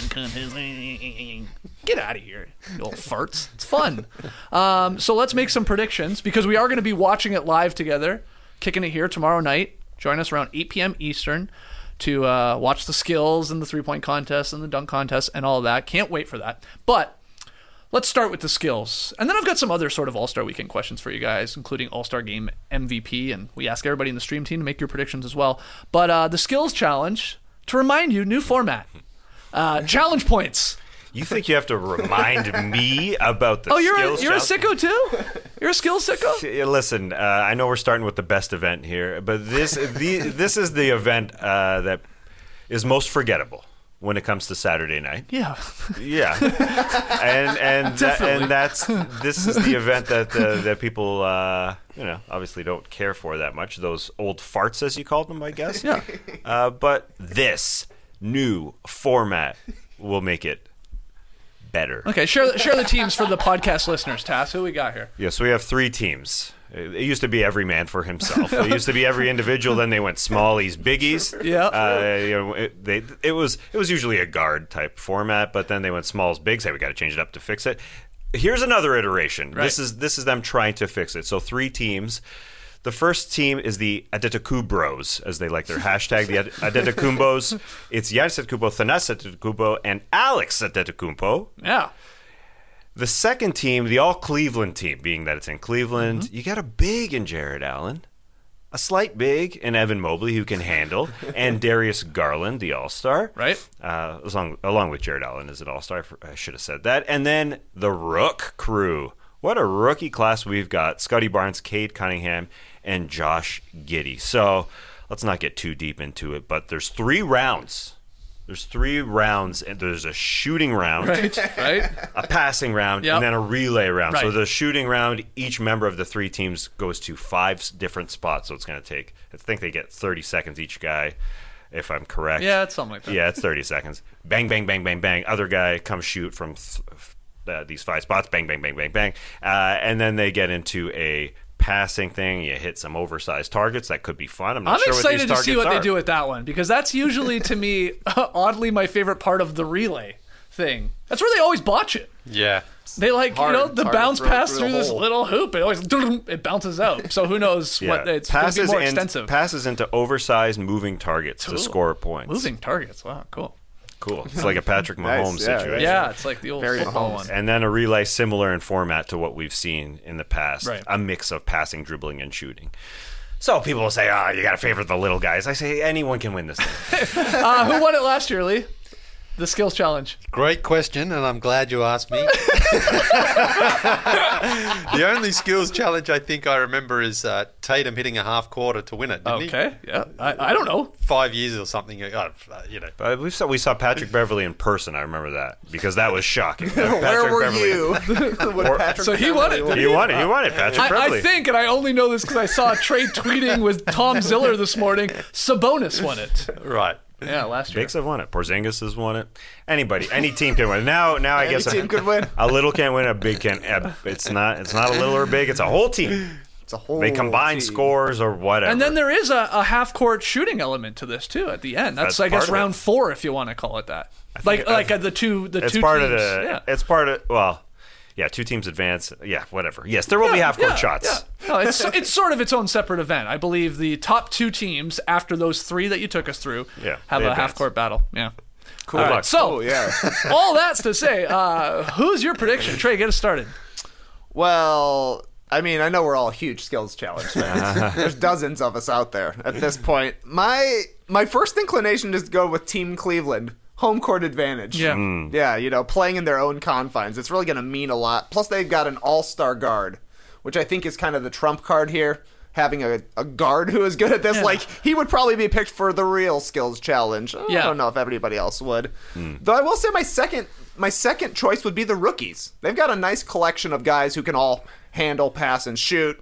S2: Get out of here, you old farts. It's fun. So let's make some predictions, because we are going to be watching it live together, kicking it here tomorrow night. Join us around 8 p.m. Eastern to watch the skills and the three-point contest and the dunk contest and all of that. Can't wait for that. But let's start with the skills. And then I've got some other sort of All-Star Weekend questions for you guys, including All-Star Game MVP. And we ask everybody in the stream team to make your predictions as well. But the skills challenge, to remind you, new format. Challenge points.
S3: You think you have to remind me about the skills?
S2: You're a sicko too? You're a skills sicko?
S3: Listen, I know we're starting with the best event here, but this is the event that is most forgettable when it comes to Saturday night.
S2: Yeah.
S3: Yeah. This is the event that people obviously don't care for that much. Those old farts, as you called them, I guess.
S2: Yeah.
S3: But this new format will make it better.
S2: Okay, share the teams for the podcast listeners, Tass. Who we got here?
S3: Yes, we have 3 teams. It used to be every man for himself. It used to be every individual. Then they went smallies, biggies.
S2: Yeah.
S3: It was usually a guard type format, but then they went smalls, bigs. Hey, we got to change it up to fix it. Here's another iteration.
S2: Right.
S3: This is them trying to fix it. So 3 teams. The first team is the Adetokounmbros, as they like their hashtag, the Adetokounmbos. It's Giannis Antetokounmpo, Thanasis Antetokounmpo, and Alex Antetokounmpo.
S2: Yeah.
S3: The second team, the all-Cleveland team, being that it's in Cleveland, you got a big in Jared Allen, a slight big in Evan Mobley, who can handle, and Darius Garland, the all-star.
S2: Right.
S3: Along with Jared Allen as an all-star. I should have said that. And then the Rook crew. What a rookie class we've got. Scotty Barnes, Cade Cunningham, and Josh Giddey. So let's not get too deep into it, but there's 3 rounds. There's 3 rounds, and there's a shooting round,
S2: Right.
S3: a passing round,
S2: Yep.
S3: and then a relay round.
S2: Right.
S3: So the shooting round, each member of the 3 teams goes to 5 different spots. So it's going to take, I think they get 30 seconds each guy, if I'm correct.
S2: Yeah, it's something like that.
S3: Yeah, it's 30 seconds. Bang, bang, bang, bang, bang. Other guy comes shoot from these 5 spots. Bang, bang, bang, bang, bang. And then they get into a passing thing. You hit some oversized targets. That could be fun. I'm
S2: excited
S3: sure what these
S2: to
S3: targets
S2: see what
S3: are.
S2: they do with that one, because that's usually, to me, oddly my favorite part of the relay thing. That's where they always botch it.
S5: Yeah.
S2: They the
S4: It's hard
S2: bounce
S4: to throw
S2: pass
S4: through
S2: through
S4: the
S2: this
S4: hole.
S2: little hoop. It bounces out. So who knows what it's going to be more extensive.
S3: Passes into oversized moving targets to score points.
S2: Moving targets. Wow, cool.
S3: Cool. It's like a Patrick Mahomes
S4: Nice, yeah,
S3: situation.
S2: Yeah, it's like the old
S4: Very
S2: football
S4: Mahomes.
S2: one.
S3: And then a relay similar in format to what we've seen in the past.
S2: Right.
S3: A mix of passing, dribbling, and shooting. So people will say, you got to favor the little guys. I say anyone can win this thing.
S2: Who won it last year, Lee? The skills challenge.
S5: Great question, and I'm glad you asked me. The only skills challenge I think I remember is Tatum hitting a half quarter to win it, didn't he?
S2: Okay, yeah. I don't know.
S5: 5 years or something.
S3: But we saw Patrick Beverly in person. I remember that because that was shocking.
S4: Where were you? When Patrick
S2: So he won it.
S4: Beverly
S3: He won it, Patrick Beverly.
S2: I think, and I only know this because I saw Trey tweeting with Tom Ziller this morning, Sabonis won it.
S5: Right.
S2: Yeah, last year.
S3: Bigs have won it. Porzingis has won it. Any team can win. Now I
S4: Any
S3: guess
S4: team could win.
S3: A little can't win. A big can. It's not a little or big. It's a whole team.
S4: It's a whole
S3: They combine
S4: team.
S3: scores or whatever.
S2: And then there is a half-court shooting element to this too at the end. That's I
S3: part
S2: guess
S3: of it.
S2: round 4 if you want to call it that.
S3: think-
S2: The two
S3: it's
S2: teams.
S3: part of the.
S2: Yeah.
S3: It's part of. Well, yeah, 2 teams advance. Yeah, whatever. Yes, there will be half-court shots.
S2: Yeah. No, it's sort of its own separate event. I believe the top 2 teams after those 3 that you took us through
S3: Yeah,
S2: have
S3: they
S2: a
S3: advance.
S2: half-court battle. Yeah.
S3: Cool.
S2: All
S3: Good
S2: right,
S3: luck.
S2: so
S4: Oh, yeah.
S2: all that's to say, who's your prediction? Trey, get us started.
S4: Well, I mean, I know we're all huge skills challenge fans. There's dozens of us out there at this point. My first inclination is to go with Team Cleveland. Home court advantage.
S2: Yeah.
S4: Yeah, playing in their own confines. It's really going to mean a lot. Plus, they've got an all-star guard, which I think is kind of the trump card here. Having a guard who is good at this.
S2: Yeah.
S4: Like, he would probably be picked for the real skills challenge. I don't know if everybody else would. Though I will say my second choice would be the rookies. They've got a nice collection of guys who can all handle, pass, and shoot.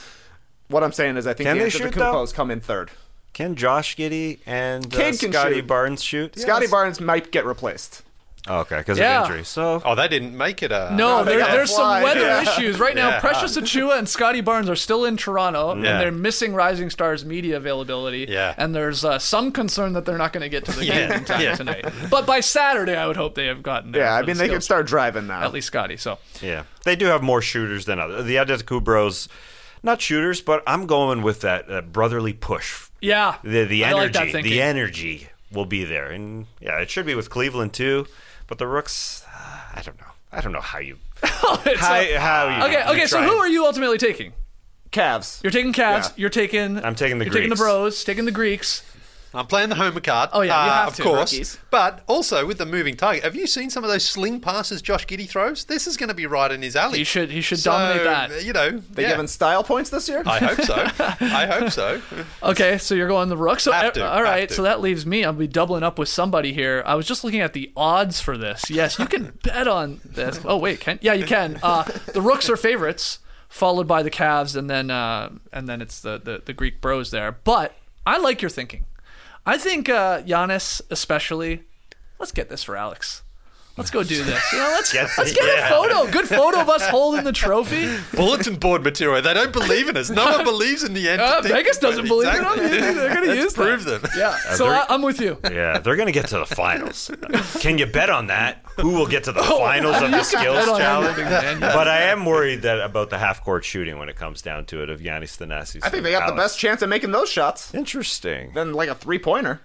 S4: What I'm saying is I think
S3: Can
S4: the
S3: they shoot,
S4: Antetokounmpos come in third.
S3: Can Josh Giddey and
S4: Cade can
S3: Scotty
S4: shoot.
S3: Barnes shoot?
S4: Scotty Barnes might get replaced.
S3: Oh, okay, because
S2: Yeah.
S3: of injury. So
S5: Oh, they didn't make it a.
S2: No,
S4: they got
S2: there's some
S4: fly.
S2: weather
S4: Yeah.
S2: issues right now.
S5: Yeah.
S2: Precious Achua and Scotty Barnes are still in Toronto, and
S5: Yeah.
S2: they're missing Rising Stars media availability.
S5: Yeah.
S2: And there's some concern that they're not going to get to the game in time
S5: Yeah.
S2: tonight. But by Saturday, I would hope they have gotten there.
S4: Yeah, I
S2: for
S4: mean,
S2: the
S4: they can
S2: skills.
S4: start driving now.
S2: At least Scotty. So
S3: yeah, they do have more shooters than others. The Antetokounmpo Bros, not shooters, but I'm going with that brotherly push.
S2: yeah,
S3: The
S2: I
S3: energy,
S2: like that thinking.
S3: the energy will be there, and yeah, it should be with Cleveland too. But the Rooks, I don't know. I don't know how you
S2: It's
S3: how
S2: a-
S3: you.
S2: okay. So who are you ultimately taking?
S4: Cavs.
S2: You're taking Cavs.
S4: Yeah.
S2: You're taking.
S3: I'm taking the
S2: You're taking the
S3: Greeks.
S2: Bros. Taking the Greeks.
S5: I'm playing the homer card.
S2: Oh, yeah, you have
S5: of
S2: to.
S5: course.
S4: Rookies.
S5: But also with the moving target, have you seen some of those sling passes Josh Giddey throws? This is going to be right in his alley.
S2: He should
S5: So,
S2: dominate that.
S5: You know,
S4: They
S5: yeah.
S4: giving style points this year?
S5: I hope so. I hope so.
S2: Okay, so you're going the Rook. So
S5: Have to,
S2: all right,
S5: have to.
S2: so that leaves me. I'll be doubling up with somebody here. I was just looking at the odds for this. Yes, you can bet on this. Oh wait, yeah, you can. The Rooks are favorites, followed by the Cavs, and then it's the Greek Bros there. But I like your thinking. I think Giannis especially. Let's get this for Alex. Let's go do this. Let's get a photo. Good photo of us holding the trophy.
S5: Bulletin board material. They don't believe in us. No one believes in the entity.
S2: Vegas doesn't believe in them. They're going to
S5: Let's
S2: use
S5: prove
S2: that.
S5: them.
S2: Yeah. So I'm with you.
S3: Yeah, they're going to get to the finals. Can you bet on that? Who will get to the finals of the skills
S2: bet on
S3: challenge?
S2: anything, man.
S3: But I am worried that about the half-court shooting when it comes down to it of Giannis Thanasis.
S4: I think they got the best chance of making those shots
S3: Interesting.
S4: than like a three-pointer.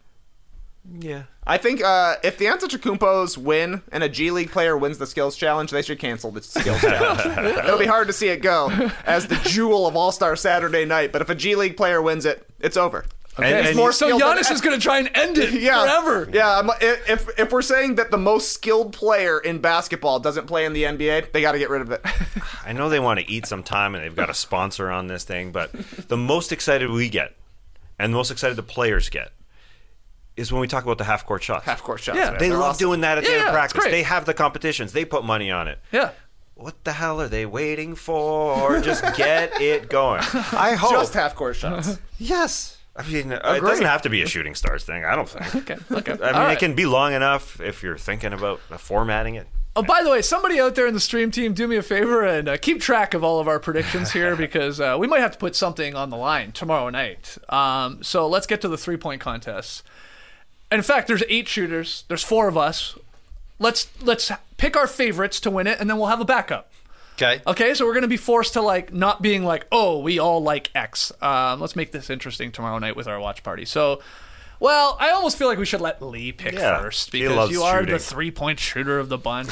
S3: Yeah.
S4: I think if the Antetokounmpos win and a G League player wins the skills challenge, they should cancel the skills challenge. It'll be hard to see it go as the jewel of All-Star Saturday night, but if a G League player wins it, it's over.
S3: And-
S4: He's more
S2: So
S4: skilled than-
S2: Giannis is going to try and end it forever.
S4: Yeah, if we're saying that the most skilled player in basketball doesn't play in the NBA, they got to get rid of it.
S3: I know they want to eat some time and they've got a sponsor on this thing, but the most excited we get and the most excited the players get is when we talk about the half-court shots.
S4: Half-court shots.
S2: Yeah,
S4: man.
S3: They
S4: They're
S3: love
S4: awesome.
S3: doing that at the
S2: Yeah,
S3: end of
S2: yeah, it's
S3: practice.
S2: great.
S3: They have the competitions. They put money on it.
S2: Yeah.
S3: What the hell are they waiting for? Just get it going. I hope.
S4: Just half-court shots.
S3: Yes. I mean, it doesn't have to be a shooting stars thing, I don't think.
S2: Okay.
S3: I mean, it can be long enough if you're thinking about formatting it.
S2: Oh, by the way, somebody out there in the stream team, do me a favor and keep track of all of our predictions here because we might have to put something on the line tomorrow night. So let's get to the three-point contest. And in fact, there's 8 shooters. There's 4 of us. Let's pick our favorites to win it, and then we'll have a backup.
S5: Okay.
S2: Okay, so we're going to be forced to not being like, oh, we all like X. Let's make this interesting tomorrow night with our watch party. So, well, I almost feel like we should let Lee pick
S3: Yeah,
S2: first
S3: he
S2: because
S3: loves
S2: you are
S3: shooting.
S2: the three-point shooter of the bunch.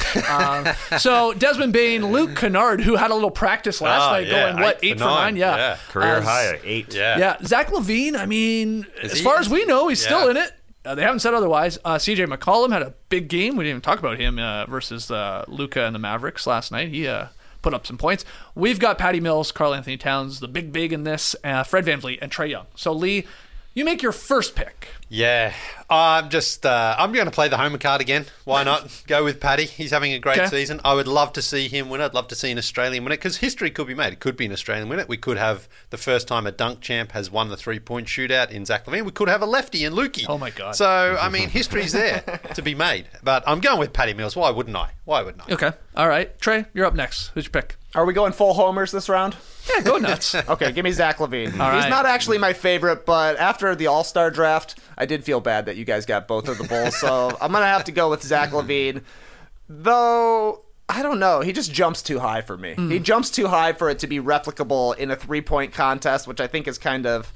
S2: So Desmond Bain, Luke Kennard, who had a little practice last night,
S5: yeah,
S2: going what 8 for 9? Yeah,
S3: Career high at 8.
S5: Yeah.
S2: Yeah, Zach LaVine. I mean, as
S5: he-
S2: far as we know, he's still
S5: Yeah.
S2: in it. They haven't said otherwise. CJ McCollum had a big game. We didn't even talk about him versus Luka and the Mavericks last night. He put up some points. We've got Patty Mills, Karl Anthony Towns, the big in this, Fred VanVleet, and Trae Young. So, Lee, you make your first pick.
S5: Yeah, I'm going to play the Homer card again. Why not? Go with Paddy. He's having a great season. I would love to see him win it. I'd love to see an Australian win it because history could be made. It could be an Australian win it. We could have the first time a dunk champ has won the 3-point shootout in Zach LaVine. We could have a lefty in Lukey.
S2: Oh, my God.
S5: So, I mean, history's there to be made. But I'm going with Paddy Mills. Why wouldn't I?
S2: Okay. All right. Trey, you're up next. Who's your pick?
S4: Are we going full homers this round?
S2: Yeah, go nuts.
S4: Okay, give me Zach LaVine.
S2: All right.
S4: He's not actually my favorite, but after the All-Star draft, I did feel bad that you guys got both of the Bulls, so I'm going to have to go with Zach LaVine. Though, I don't know. He just jumps too high for me. He jumps too high for it to be replicable in a 3-point contest, which I think is kind of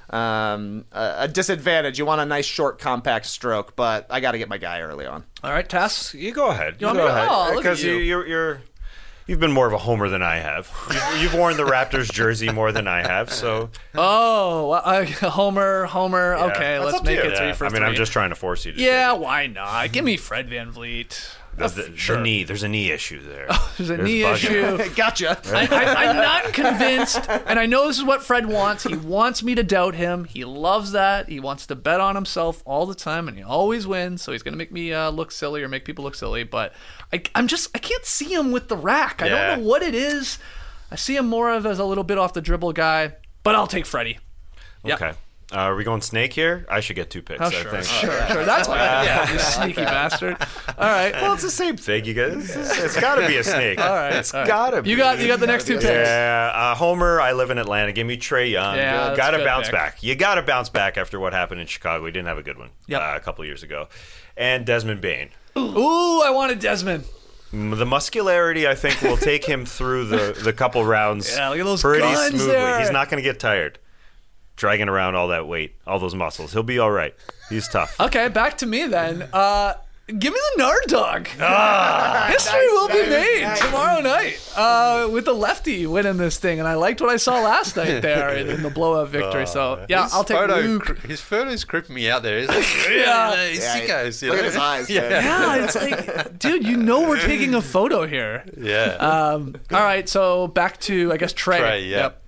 S4: a disadvantage. You want a nice, short, compact stroke, but I got to get my guy early on.
S2: All right, Tess.
S3: You go ahead.
S2: You want me to- Oh, look at
S3: Because
S2: you.
S3: you've been more of a homer than I have. You've worn the Raptors jersey more than I have, so
S2: Oh, Homer.
S3: yeah.
S2: Okay,
S3: That's
S2: let's
S3: up to
S2: make
S3: you.
S2: it 3
S3: Yeah.
S2: for
S3: I mean,
S2: 3.
S3: I'm just trying to force you to.
S2: Yeah,
S3: take it.
S2: why not? Give me Fred VanVleet.
S3: The knee. There's a knee issue there.
S2: There's a
S3: There's
S2: knee
S3: bugging.
S2: issue.
S4: Gotcha.
S2: I'm not convinced, and I know this is what Fred wants. He wants me to doubt him. He loves that. He wants to bet on himself all the time, and he always wins. So he's going to make me look silly or make people look silly. But I can't see him with the rack. I don't know what it is. I see him more of as a little bit off the dribble guy. But I'll take Freddie. Yep.
S3: Okay. Are we going snake here? I should get 2 picks.
S2: Oh,
S3: I
S2: sure,
S3: think.
S2: sure. That's why. You sneaky bastard. All right.
S3: Well, it's the same thing, you guys. It's got to be a snake.
S2: All right.
S3: It's
S2: all right.
S3: got to be.
S2: You got the next 2 picks.
S3: Yeah, Homer. I live in Atlanta. Give me Trae Young.
S2: Yeah, that's
S3: got
S2: a
S3: to
S2: good
S3: bounce
S2: pick.
S3: back. You got to bounce back after what happened in Chicago. We didn't have a good one
S2: Yep.
S3: a couple years ago. And Desmond Bane.
S2: Ooh, I wanted Desmond.
S3: The muscularity, I think, will take him through the couple rounds.
S2: Yeah, look at those
S3: pretty
S2: guns
S3: smoothly.
S2: there.
S3: He's not going to get tired dragging around all that weight, all those muscles. He'll be all right. He's tough.
S2: Okay, back to me then. Give me the Nard Dog. History will be made tomorrow night with the lefty winning this thing, and I liked what I saw last night there in the blowout victory. So yeah, I'll take Luke.
S5: His photo's creeping me out there. He's like,
S2: Yeah.
S5: he's sickos. You
S4: Look
S5: know?
S4: at his eyes.
S5: Yeah.
S4: man.
S2: Yeah, it's like, dude, we're taking a photo here.
S5: Yeah.
S2: All right, so back to I guess Trey.
S5: Trey, yeah.
S2: Yep.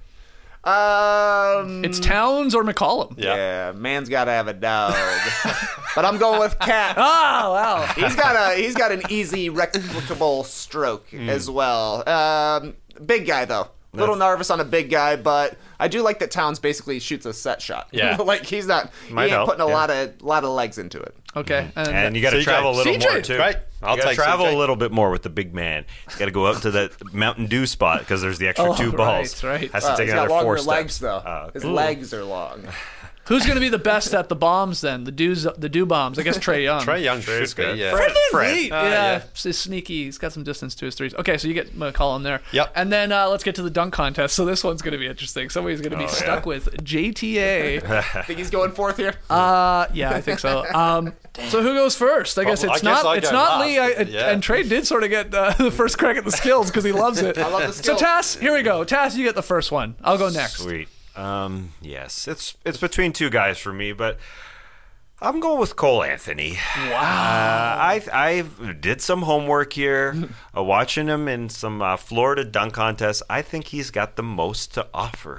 S2: It's Towns or McCollum.
S4: Yeah, man's got to have a dog. But I'm going with Cat.
S2: Oh wow.
S4: He's got an easy replicable stroke as well. Big guy though. A little nervous on a big guy, but I do like that Towns basically shoots a set shot.
S5: Yeah.
S4: Like he
S3: Might
S4: ain't
S3: help,
S4: putting a
S3: yeah.
S4: lot of legs into it.
S2: Okay.
S3: And you got to
S5: CJ.
S3: travel a little
S2: CJ,
S3: more too.
S5: great. I'll
S3: You got to
S5: take
S3: travel
S5: CJ.
S3: a little bit more with the big man. You got to go up to that Mountain Dew spot because there's the extra 2 balls.
S2: right.
S3: Has to take
S4: He's got
S3: another
S4: longer
S3: 4 steps.
S4: legs though.
S3: Oh,
S4: His
S3: okay.
S4: legs are long.
S2: Who's going to be the best at the bombs then? The dew bombs. I guess Trey Young.
S5: Trey Young
S3: Trey's
S5: should be,
S3: good.
S5: yeah.
S2: Fred
S3: Fred.
S2: VanVleet.
S5: yeah.
S2: Yeah, he's sneaky. He's got some distance to his threes. Okay, so you get McCollum there.
S5: Yep.
S2: And then let's get to the dunk contest. So this one's going to be interesting. Somebody's going to be stuck with JTA.
S4: Think he's going fourth here?
S2: Yeah, I think so. So who goes first? I guess
S5: Well,
S2: it's
S5: I guess
S2: not.
S5: I
S2: It's
S5: go
S2: not
S5: last.
S2: Lee.
S5: Yeah.
S2: And Trey did sort of get the first crack at the skills because he loves it.
S4: I love the
S2: So
S4: skills.
S2: Tass, here we go. Tass, you get the first one. I'll go next.
S3: Sweet. Yes, it's between 2 guys for me, but I'm going with Cole Anthony.
S2: Wow.
S3: I did some homework here, watching him in some Florida dunk contests. I think he's got the most to offer,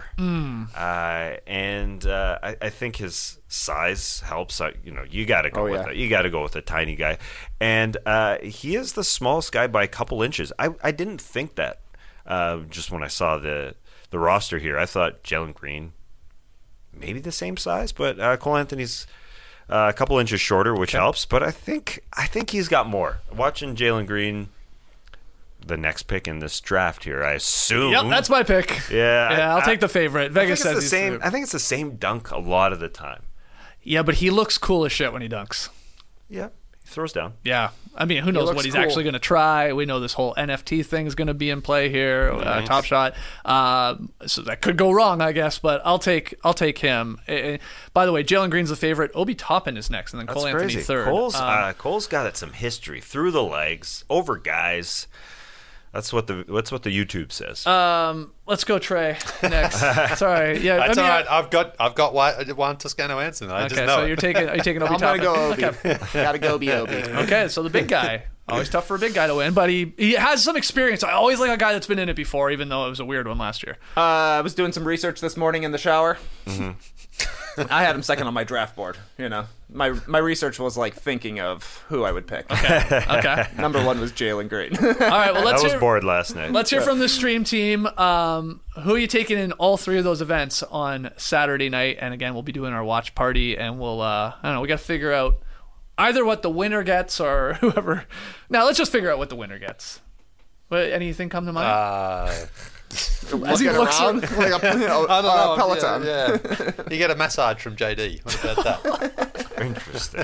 S3: and I think his size helps. You got to go with it. You got to go with a tiny guy, and he is the smallest guy by a couple inches. I didn't think that just when I saw the roster here. I thought Jalen Green maybe the same size, but Cole Anthony's a couple inches shorter, which helps. But I think he's got more. Watching Jalen Green, the next pick in this draft here, I assume.
S2: Yep, that's my pick.
S3: Yeah,
S2: I'll take the favorite. Vegas says
S3: it's the
S2: he's
S3: same.
S2: the-
S3: I think it's the same dunk a lot of the time.
S2: Yeah, but he looks cool as shit when he dunks.
S3: Yeah, he throws down.
S2: Yeah. I mean, who knows
S4: looks
S2: what he's
S4: cool.
S2: actually going to try. We know this whole NFT thing is going to be in play here, Top Shot. So that could go wrong, I guess, but I'll take him. By the way, Jalen Green's the favorite. Obi Toppin is next, and then
S3: That's
S2: Cole
S3: crazy.
S2: Anthony third.
S3: Cole's got some history through the legs, over guys. That's what the YouTube says.
S2: Let's go, Trey. Next. Sorry. Yeah,
S5: That's all right. I've got one Toscano answer. I just
S2: Okay,
S5: know
S2: so
S5: it.
S2: are you taking Obi
S4: I'm
S2: Toppin?
S4: gonna go Obi.
S2: Okay.
S4: Gotta go Obi.
S2: Okay, so the big guy. Always tough for a big guy to win, but he has some experience. I always like a guy that's been in it before, even though it was a weird one last year.
S4: I was doing some research this morning in the shower. I had him second on my draft board. You know, my research was like thinking of who I would pick.
S2: Okay.
S4: Number 1 was Jalen Green.
S2: All right. Well,
S3: I
S2: let's
S3: was
S2: hear.
S3: bored last night.
S2: Let's hear from the stream team. Who are you taking in all 3 of those events on Saturday night? And again, we'll be doing our watch party, and we'll I don't know. We got to figure out either what the winner gets or whoever. Now let's just figure out what the winner gets. What, anything come to mind?
S4: As he looks around like a Peloton.
S5: Yeah. You get a massage from JD. What about that?
S3: Interesting.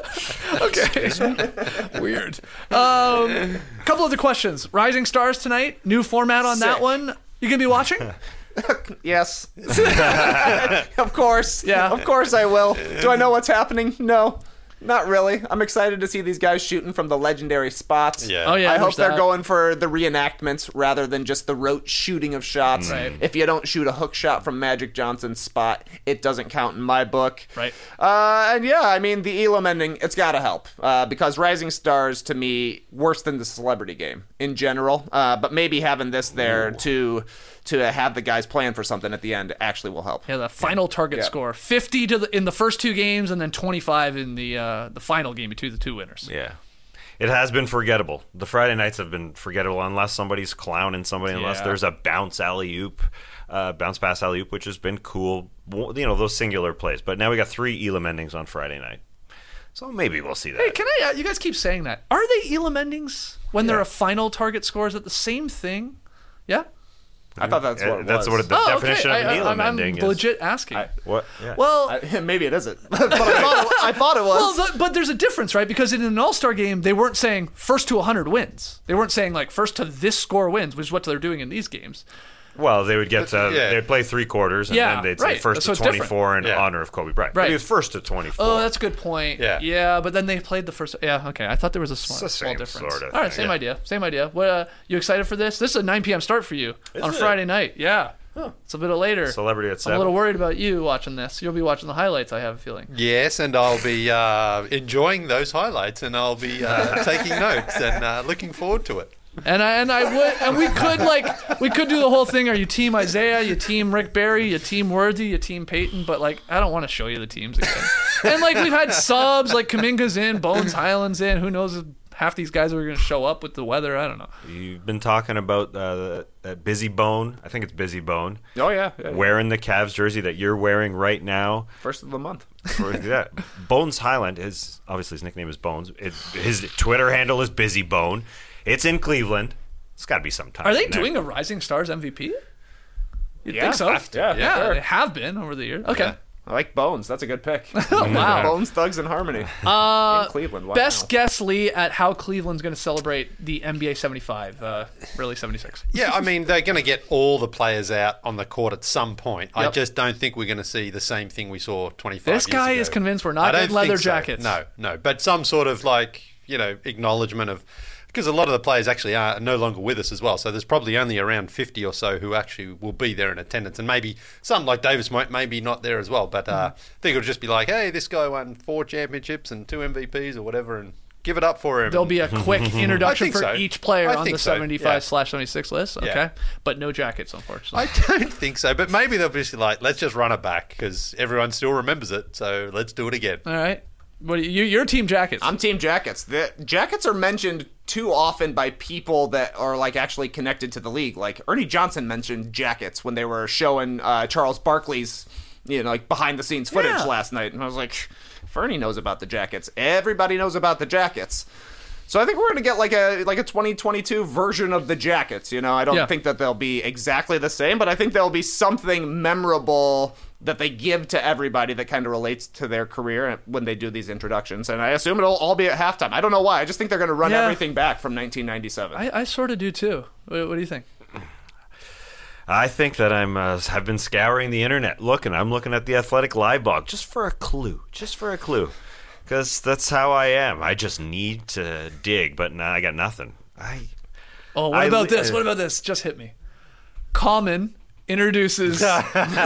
S2: Okay. Weird. Couple other questions. Rising Stars tonight. New format on that
S4: Sick.
S2: one. You gonna be watching?
S4: Yes. Of course.
S2: Yeah.
S4: Of course I will. Do I know what's happening? No. Not really. I'm excited to see these guys shooting from the legendary spots.
S5: Yeah.
S2: Oh yeah.
S4: I hope
S2: there's
S4: they're
S2: that.
S4: going for the reenactments rather than just the rote shooting of shots.
S2: Right.
S4: If you don't shoot a hook shot from Magic Johnson's spot, it doesn't count in my book.
S2: Right.
S4: And yeah, I mean, the Elam ending, it's got to help. Because Rising Stars, to me, worse than the Celebrity Game in general. But maybe having this there to have the guys playing for something at the end actually will help.
S2: Yeah, the final target score 50 in the first 2 games, and then 25 in the final game between the 2 winners.
S3: Yeah. It has been forgettable. The Friday nights have been forgettable unless somebody's clowning somebody, unless
S2: Yeah.
S3: there's a bounce alley-oop, bounce pass alley-oop, which has been cool. You know, those singular plays. But now we got 3 Elam endings on Friday night. So maybe we'll see that.
S2: Hey, can I? You guys keep saying that. Are they Elam endings when they're a final target score? Is that the same thing? Yeah.
S4: I thought that's what it was.
S3: That's what the definition of an Elam ending is.
S2: I'm legit asking.
S3: What? Yeah.
S2: Well,
S4: Maybe it isn't. But I thought it was.
S2: well, but there's a difference, right? Because in an All-Star game, they weren't saying first to 100 wins. They weren't saying like first to this score wins, which is what they're doing in these games.
S3: Well, they would get to,
S5: Yeah.
S3: they'd play 3 quarters, and
S2: Yeah,
S3: then they'd
S2: right.
S3: say first
S2: So
S3: to
S2: it's different.
S3: 24 in
S5: Yeah.
S3: honor of Kobe Bryant.
S2: Right.
S3: He was first to 24.
S2: Oh, that's a good point.
S5: Yeah.
S2: but then they played the first. Yeah, okay. I thought there was a small,
S3: the
S2: small
S3: same
S2: difference.
S3: sort of
S2: All right,
S3: thing,
S2: same
S3: yeah.
S2: idea. Same idea. What? You excited for this? This is a 9 p.m. start for you on
S3: it?
S2: Friday night. Yeah. It's a bit later.
S3: Celebrity at
S2: I'm
S3: 7.
S2: a little worried about you watching this. You'll be watching the highlights, I have a feeling.
S5: Yes, and I'll be enjoying those highlights, and I'll be taking notes and looking forward to it.
S2: And we could do the whole thing. Are you team Isaiah? You team Rick Barry? You team Worthy? You team Peyton? But like, I don't want to show you the teams again. And like, we've had subs like Kuminga's in, Bones Highland's in. Who knows if half these guys are going to show up with the weather? I don't know.
S3: You've been talking about that Busy Bone. I think it's Busy Bone.
S4: Oh, yeah.
S3: Wearing the Cavs jersey that you're wearing right now.
S4: First of the month.
S3: Yeah. Bones Highland, obviously his nickname is Bones. His Twitter handle is Busy Bone. It's in Cleveland. It's got to be sometime.
S2: Are they
S3: in there.
S2: doing a Rising Stars MVP? You'd
S4: Yeah,
S2: think so.
S4: have to. Yeah,
S2: yeah,
S4: sure.
S2: they have been over the years. Okay.
S4: I like Bones. That's a good pick.
S2: Wow.
S4: Bones, Thugs, and Harmony. In Cleveland. Wow.
S2: Best guess, Lee, at how Cleveland's going to celebrate the NBA 75, really 76.
S5: Yeah, I mean, they're going to get all the players out on the court at some point. I
S2: Yep.
S5: just don't think we're going to see the same thing we saw 25 years
S2: This guy
S5: ago.
S2: is convinced we're
S5: I
S2: not
S5: don't
S2: getting leather
S5: think so.
S2: jackets.
S5: No. But some sort of acknowledgement of... Because a lot of the players actually are no longer with us as well. So there's probably only around 50 or so who actually will be there in attendance. And maybe some like Davis maybe not there as well. But I think it'll just be like, hey, this guy won 4 championships and 2 MVPs or whatever. And give it up for him.
S2: There'll be a quick introduction
S5: I think
S2: for
S5: so.
S2: each player
S5: I
S2: on the
S5: think so,
S2: 75/76 list. Okay.
S5: Yeah.
S2: But no jackets, unfortunately.
S5: I don't think so. But maybe they'll be just like, let's just run it back because everyone still remembers it. So let's do it again.
S2: All right. What you're team jackets.
S4: I'm Team Jackets. The Jackets are mentioned too often by people that are like actually connected to the league. Like Ernie Johnson mentioned Jackets when they were showing Charles Barkley's, like behind the scenes footage
S2: Yeah.
S4: last night, and I was like, if Ernie knows about the Jackets, everybody knows about the Jackets. So I think we're gonna get like a 2022 version of the Jackets. I don't
S2: Yeah.
S4: think that they'll be exactly the same, but I think there'll be something memorable that they give to everybody that kind of relates to their career when they do these introductions. And I assume it'll all be at halftime. I don't know why. I just think they're going to run
S2: Yeah.
S4: everything back from 1997.
S2: I sort of do too. What do you think?
S3: I think that have been scouring the internet I'm looking at the Athletic Live blog just for a clue. Because that's how I am. I just need to dig, but I got nothing.
S2: Oh, what about this? Just hit me. Common introduces all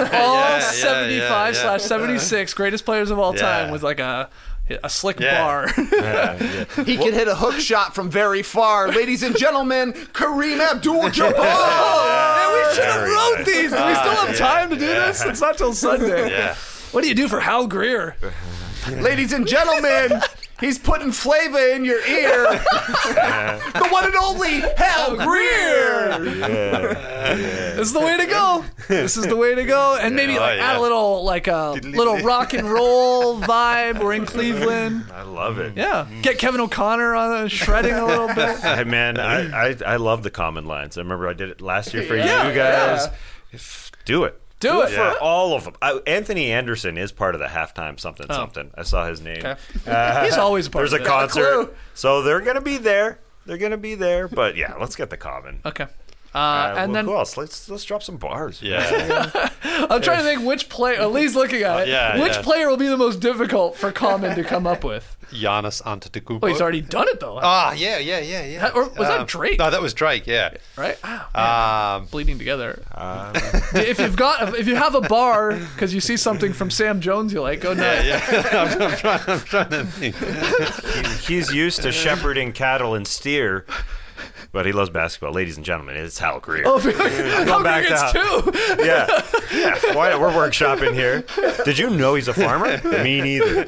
S2: 75/76 greatest players of all time
S5: Yeah.
S2: with like a slick
S5: Yeah.
S2: bar.
S4: He can hit a hook shot from very far. Ladies and gentlemen, Kareem Abdul-Jabbar!
S2: Man, we should have
S3: Very
S2: wrote
S3: nice.
S2: these. Do we still have time to do this? It's not till Sunday.
S5: Yeah.
S2: What do you do for Hal Greer?
S4: Ladies and gentlemen, he's putting flavor in your ear. The one and only Hal Greer.
S2: This is the way to go. This is the way to go. And maybe add a little little rock and roll vibe. We're in Cleveland.
S3: I love it.
S2: Yeah. Get Kevin O'Connor on shredding a little bit.
S3: Hey, man, I love the common lines. I remember I did it last year for you
S2: Yeah.
S3: guys. Do it.
S2: Do it.
S3: For all of them. Anthony Anderson is part of the halftime something. I saw his name.
S2: Okay. He's always a part
S3: There's
S2: of
S3: a
S2: it.
S3: concert. So they're going to be there. But yeah, let's get the common.
S2: Okay. And then
S3: who else? Let's drop some bars.
S5: Yeah.
S2: I'm trying to think which player. Lee's looking at it. Which player will be the most difficult for Common to come up with?
S5: Giannis Antetokounmpo.
S2: Well, he's already done it though.
S5: Yeah.
S2: Or was that Drake?
S5: No, that was Drake. Yeah.
S2: Right? Oh, bleeding together. If you have a bar because you see something from Sam Jones you like, go nuts.
S5: Yeah. I'm trying to think.
S3: He's used to shepherding cattle and steer, but he loves basketball. Ladies and gentlemen, it's Hal Greer.
S2: Oh, Hal Greer gets two.
S3: Yeah. Why we're workshopping here. Did you know he's a farmer? Me neither.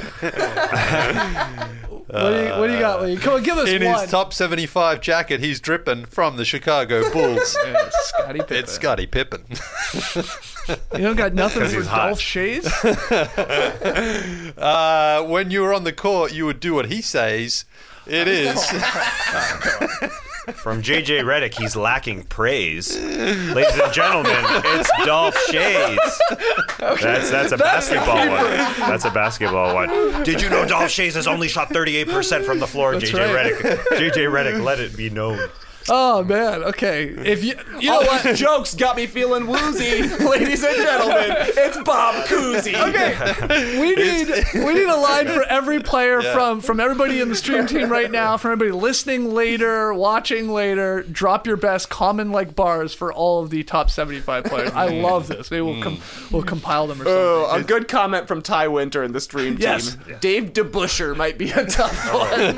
S2: What do you got, Lee? Come on, give us
S5: In
S2: one.
S5: his top 75 jacket, he's dripping from the Chicago Bulls.
S2: Scottie Pippen.
S5: It's Scottie Pippen.
S2: You don't got nothing for
S3: he's hot.
S2: Dolph Shays?
S5: When you were on the court, you would do what he says. It is.
S3: From J.J. Redick, he's lacking praise. Ladies and gentlemen, it's Dolph Shays. That's a basketball one. That's a basketball one. Did you know Dolph Shays has only shot 38% from the floor?
S2: That's
S3: J.J.
S2: right.
S3: Redick. J.J. Redick, let it be known.
S2: Oh man, okay. If you know what?
S4: Jokes got me feeling woozy. Ladies and gentlemen, it's Bob Cousy.
S2: Okay, we need a line for every player from everybody in the stream team right now, from everybody listening later, watching later. Drop your best common like bars for all of the top 75 players. I love this. Maybe we'll compile them or something.
S4: Oh, a good comment from Ty Winter in the stream team.
S2: Yes.
S4: Dave DeBuscher might be a tough one.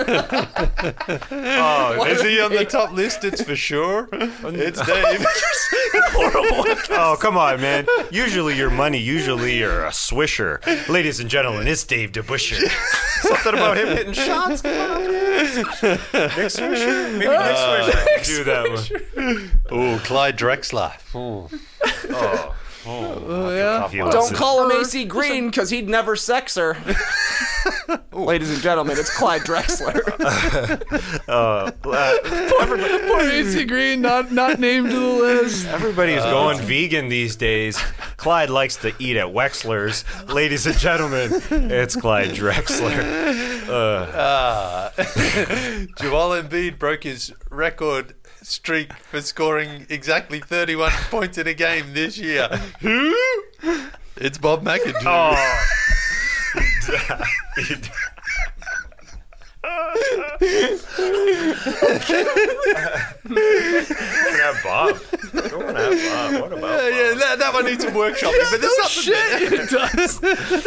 S3: Oh,
S5: Is he on the top list? It's for sure. It's Dave.
S3: oh, come on, man. Usually you're money. Usually you're a swisher. Ladies and gentlemen, it's Dave DeBuscher. Something about him hitting shots. Come on. Nick Swisher? Maybe Nick Swisher can do that one.
S5: Oh, Clyde Drexler.
S2: Yeah.
S4: Don't call him AC Green because he'd never sex her. Ladies and gentlemen, it's Clyde Drexler.
S2: Poor AC Green, not named to the list.
S3: Everybody's going vegan these days. Clyde likes to eat at Wexler's. Ladies and gentlemen, it's Clyde Drexler.
S5: Joel Embiid broke his record streak for scoring exactly 31 points in a game this year. Who? It's Bob McAdoo.
S3: Bob. What about Bob?
S5: Yeah, that one needs some workshopping, but there's something
S2: Shit, it does.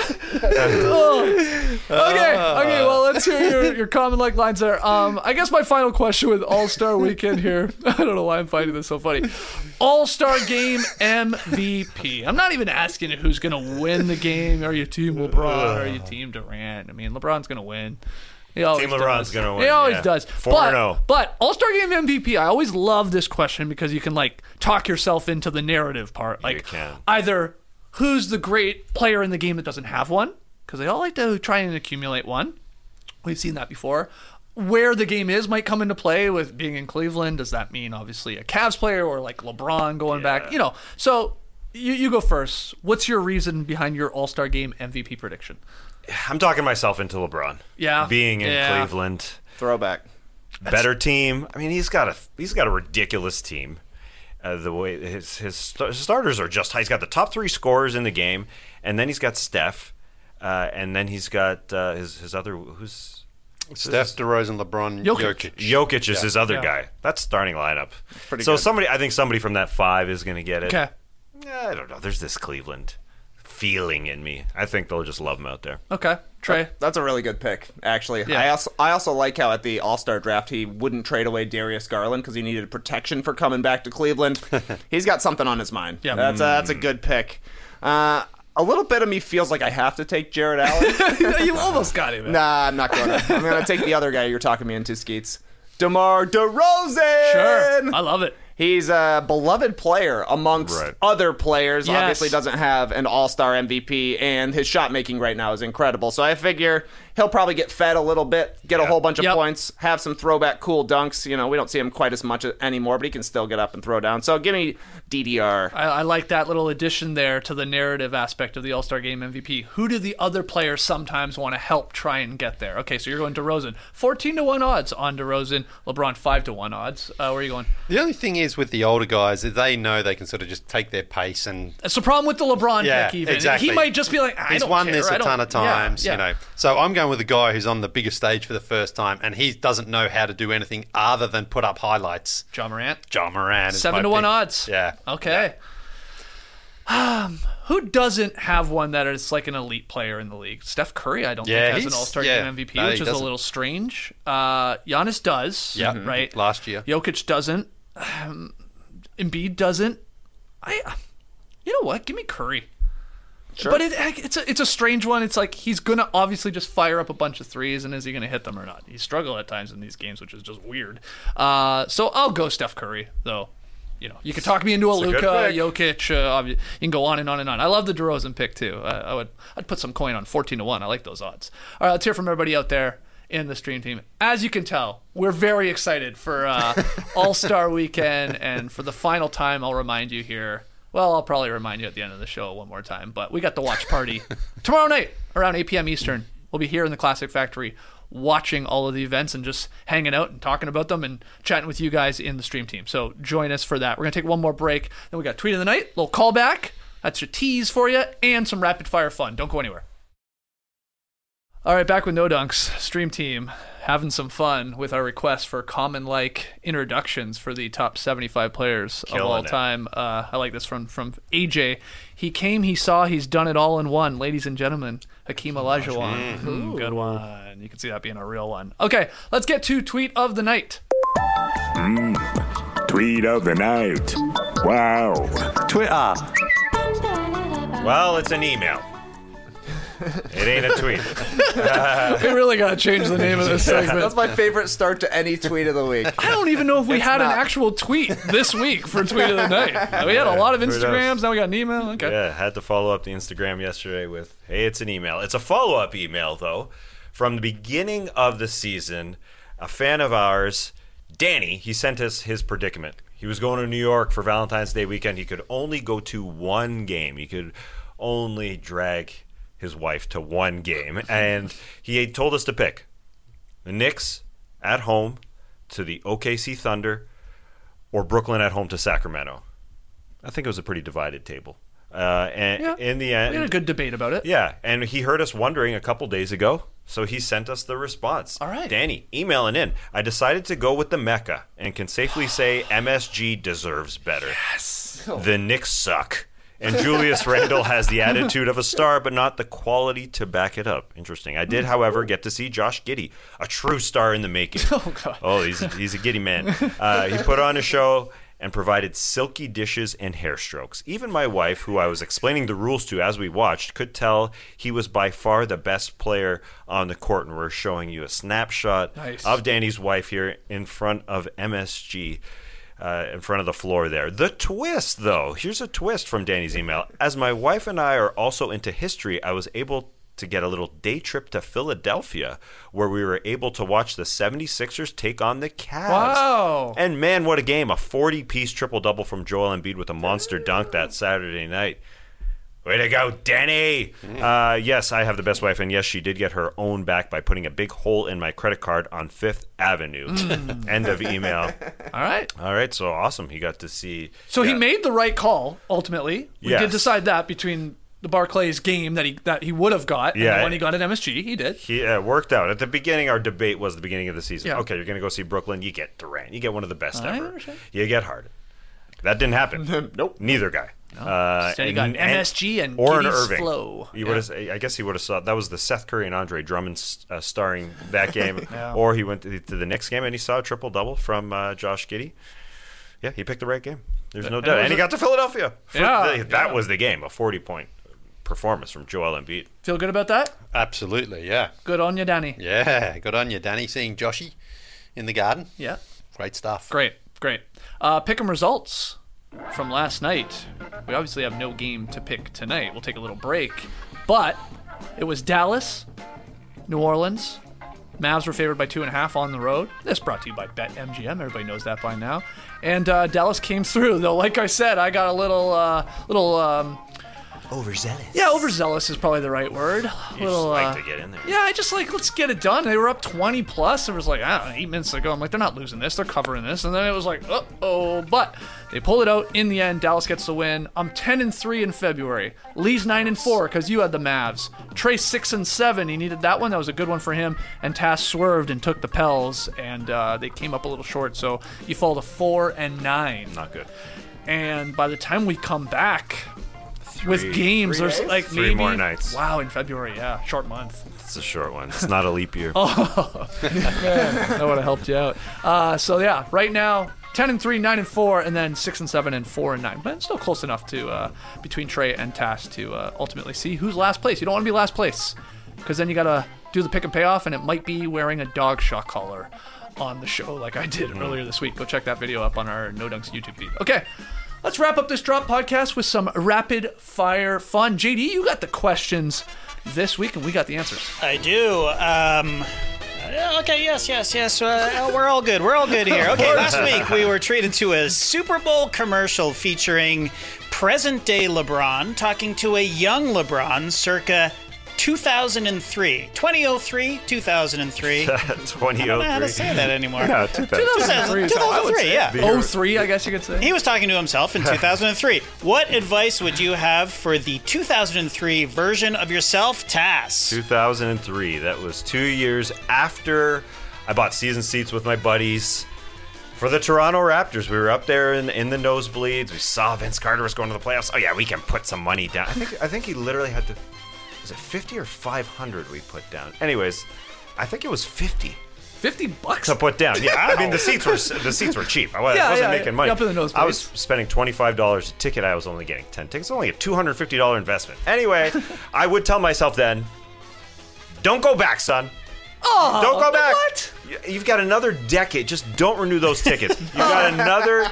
S2: Okay, well, let's hear your common like lines there. I guess my final question with All-Star Weekend here. I don't know why I'm finding this so funny. All-Star Game MVP. I'm not even asking you who's going to win the game. Are you Team LeBron? Or are you Team Durant? I mean, LeBron's going to win. He always
S3: Team LeBron's
S2: does.
S3: gonna win,
S2: He always
S3: yeah.
S2: does.
S3: 4-0.
S2: But All-Star Game MVP, I always love this question because you can like talk yourself into the narrative part. Like
S3: You can.
S2: either who's the great player in the game that doesn't have one, because they all like to try and accumulate one. We've seen that before. Where the game is might come into play with being in Cleveland. Does that mean obviously a Cavs player or like LeBron going back? You know, so you go first. What's your reason behind your All-Star Game MVP prediction?
S3: I'm talking myself into LeBron.
S2: Yeah.
S3: Being in
S2: Yeah.
S3: Cleveland.
S4: Throwback.
S3: Better team. I mean, he's got a ridiculous team. The way his starters are just high. He's got the top 3 scorers in the game, and then he's got Steph, and then he's got his other who's
S5: Steph, DeRozan, LeBron,
S2: Jokic.
S3: Jokic is his other guy. That's starting lineup.
S4: pretty
S3: So
S4: good.
S3: I think somebody from that 5 is going to get it.
S2: Okay.
S3: I don't know. There's this Cleveland feeling in me. I think they'll just love him out there.
S2: Okay. Trey.
S4: That's a really good pick, actually.
S2: Yeah.
S4: I also like how at the All-Star draft he wouldn't trade away Darius Garland because he needed protection for coming back to Cleveland. He's got something on his mind.
S2: Yeah.
S4: That's a good pick. A little bit of me feels like I have to take Jared Allen.
S2: You almost got him.
S4: Nah, I'm not going to. I'm going to take the other guy you're talking me into, Skeets. DeMar DeRozan!
S2: Sure. I love it.
S4: He's a beloved player amongst other players.
S2: Yes.
S4: Obviously doesn't have an all-star MVP, and his shot making right now is incredible. So I figure he'll probably get fed a little bit, get a whole bunch of points, have some throwback cool dunks. You know, we don't see him quite as much anymore, but he can still get up and throw down. So give me DDR.
S2: I like that little addition there to the narrative aspect of the All-Star Game MVP. Who do the other players sometimes want to help try and get there? Okay, so you're going DeRozan. 14-1 odds on DeRozan. LeBron 5-1 odds. Where are you going?
S5: The only thing is with the older guys, they know they can sort of just take their pace and...
S2: That's the problem with the LeBron pick, even.
S5: Exactly.
S2: He might just be like,
S5: He's
S2: don't
S5: won
S2: care.
S5: this a ton of times,
S2: Yeah.
S5: you know. So I'm going with a guy who's on the biggest stage for the first time, and he doesn't know how to do anything other than put up highlights.
S2: John Morant.
S5: John Moran is
S2: 7-1 odds.
S5: Yeah.
S2: Okay. Who doesn't have one that is like an elite player in the league? Steph Curry, I don't think, has an All-Star Game MVP,
S5: No,
S2: which
S5: he
S2: is a
S5: doesn't.
S2: little strange. Giannis does, right?
S5: Last year.
S2: Jokic doesn't. Embiid doesn't. You know what? Give me Curry. Sure. But it's a strange one. It's like he's going to obviously just fire up a bunch of threes, and is he going to hit them or not? He struggled at times in these games, which is just weird. So I'll go Steph Curry, though. You know, you could talk me into a Luka, Jokic. You can go on and on and on. I love the DeRozan pick too. I'd put some coin on 14-1. I like those odds. All right, let's hear from everybody out there in the stream team. As you can tell, we're very excited for All-Star Weekend, and for the final time, I'll remind you here. Well, I'll probably remind you at the end of the show one more time, but we got the watch party tomorrow night around 8 p.m. Eastern. We'll be here in the Classic Factory watching all of the events and just hanging out and talking about them and chatting with you guys in the stream team. So join us for that. We're going to take one more break. Then we got Tweet of the Night, little callback. That's your tease for you, and some rapid fire fun. Don't go anywhere. All right, back with No Dunks, stream team, having some fun with our request for common-like introductions for the top 75 players of all time. I like this from AJ. He came, he saw, he's done it all in one. Ladies and gentlemen, Hakeem Olajuwon. Good one. You can see that being a real one. Okay, let's get to Tweet of the Night.
S7: Tweet of the Night. Wow.
S6: Twitter.
S3: Well, it's an email. It ain't a tweet.
S2: We really got to change the name of this segment.
S4: That's my favorite start to any tweet of the week.
S2: I don't even know if we had
S4: not.
S2: an actual tweet this week for Tweet of the Night. We had a lot of Instagrams, now we got an email. Okay.
S3: Yeah, had to follow up the Instagram yesterday with, hey, it's an email. It's a follow-up email, though, from the beginning of the season. A fan of ours, Danny, he sent us his predicament. He was going to New York for Valentine's Day weekend. He could only go to one game. He could only drag his wife to one game, and he told us to pick the Knicks at home to the OKC Thunder or Brooklyn at home to Sacramento. I think it was a pretty divided table. And in the end,
S2: we had a good debate about it.
S3: Yeah, and he heard us wondering a couple days ago, so he sent us the response.
S2: All right.
S3: Danny, emailing in. I decided to go with the Mecca and can safely say MSG deserves better. Yes. The Knicks suck. And Julius Randle has the attitude of a star, but not the quality to back it up. Interesting. I did, however, get to see Josh Giddey, a true star in the making.
S2: Oh, God.
S3: Oh, he's a giddy man. He put on a show and provided silky dishes and hair strokes. Even my wife, who I was explaining the rules to as we watched, could tell he was by far the best player on the court. And we're showing you a snapshot of Danny's wife here in front of MSG. In front of the floor there. The twist, though. Here's a twist from Danny's email. As my wife and I are also into history, I was able to get a little day trip to Philadelphia where we were able to watch the 76ers take on the Cavs.
S2: Wow.
S3: And man, what a game. A 40-piece triple-double from Joel Embiid with a monster dunk that Saturday night. Way to go, Danny! Yes, I have the best wife, and yes, she did get her own back by putting a big hole in my credit card on 5th Avenue. End of email.
S2: All right,
S3: so awesome. He got to see...
S2: So he made the right call, ultimately. We
S3: Yes.
S2: did decide that between the Barclays game that he would have got and the one he got at MSG. He did.
S3: He worked out. At the beginning, our debate was the beginning of the season.
S2: Yeah.
S3: Okay, you're going to go see Brooklyn. You get Durant. You get one of the best
S2: I
S3: ever.
S2: understand.
S3: You get Harden. That didn't happen.
S4: Nope.
S3: Neither guy.
S2: Instead, he got MSG and
S3: or an
S2: Giddey's
S3: Irving.
S2: flow.
S3: He would have. I guess he would have saw that was the Seth Curry and Andre Drummond starring that game. Or he went to the Knicks game and he saw a triple double from Josh Giddey. Yeah, he picked the right game. There's no doubt, and he got to Philadelphia. That was the game, a 40-point performance from Joel Embiid.
S2: Feel good about that?
S5: Absolutely, yeah.
S2: Good on you, Danny.
S5: Yeah, good on you, Danny. Seeing Joshy in the garden.
S2: Yeah.
S5: Great stuff.
S2: Great. Pick 'em results from last night. We obviously have no game to pick tonight. We'll take a little break. But it was Dallas, New Orleans. Mavs were favored by 2.5 on the road. This brought to you by BetMGM. Everybody knows that by now. And Dallas came through. Though, like I said, I got a little
S3: Overzealous.
S2: Yeah, overzealous is probably the right word.
S3: You just like to get in there.
S2: Yeah, I just let's get it done. They were up 20 plus. It was like, 8 minutes ago. I'm like, they're not losing this. They're covering this. And then it was like, uh-oh. But they pull it out in the end. Dallas gets the win. I'm 10-3 in February. Lee's 9-4 because you had the Mavs. Trey 6-7. He needed that one. That was a good one for him. And Tass swerved and took the Pels. And they came up a little short. So you fall to 4-9.
S3: Not good.
S2: And by the time we come back... with games, there's like
S3: 3
S2: maybe
S3: more nights.
S2: Wow, in February, yeah, short month.
S3: It's a short one. It's not a leap year.
S2: That would have helped you out. So yeah, right now 10-3, 9-4, and then 6-7 and 4-9. But it's still close enough to between Trey and Tass to ultimately see who's last place. You don't want to be last place because then you gotta do the pick and payoff, and it might be wearing a dog shot collar on the show like I did earlier this week. Go check that video up on our No Dunks YouTube feed. Okay. Let's wrap up this Drop podcast with some rapid fire fun. JD, you got the questions this week, and we got the answers.
S6: I do. Okay, yes. We're all good. We're all good here. Okay, last week we were treated to a Super Bowl commercial featuring present-day LeBron talking to a young LeBron circa 2003. 2003, 2003.
S3: 2003.
S6: I don't know how to say that anymore.
S3: Yeah,
S6: 2003, yeah.
S2: 03, I guess you could say.
S6: He was talking to himself in 2003. What advice would you have for the 2003 version of yourself, Tass?
S3: 2003. That was 2 years after I bought season seats with my buddies for the Toronto Raptors. We were up there in the nosebleeds. We saw Vince Carter was going to the playoffs. Oh yeah, we can put some money down. I think he literally had to. Was it 50 or 500 we put down? Anyways, I think it was 50.
S2: $50
S3: to put down. Yeah, I mean the seats were cheap. I wasn't making money.
S2: Up in the nosebleeds.
S3: I was spending $25 a ticket. I was only getting 10 tickets. Only a $250 investment. Anyway, I would tell myself then, don't go back, son.
S2: Oh,
S3: don't go back.
S2: What?
S3: You've got another decade. Just don't renew those tickets. You've got another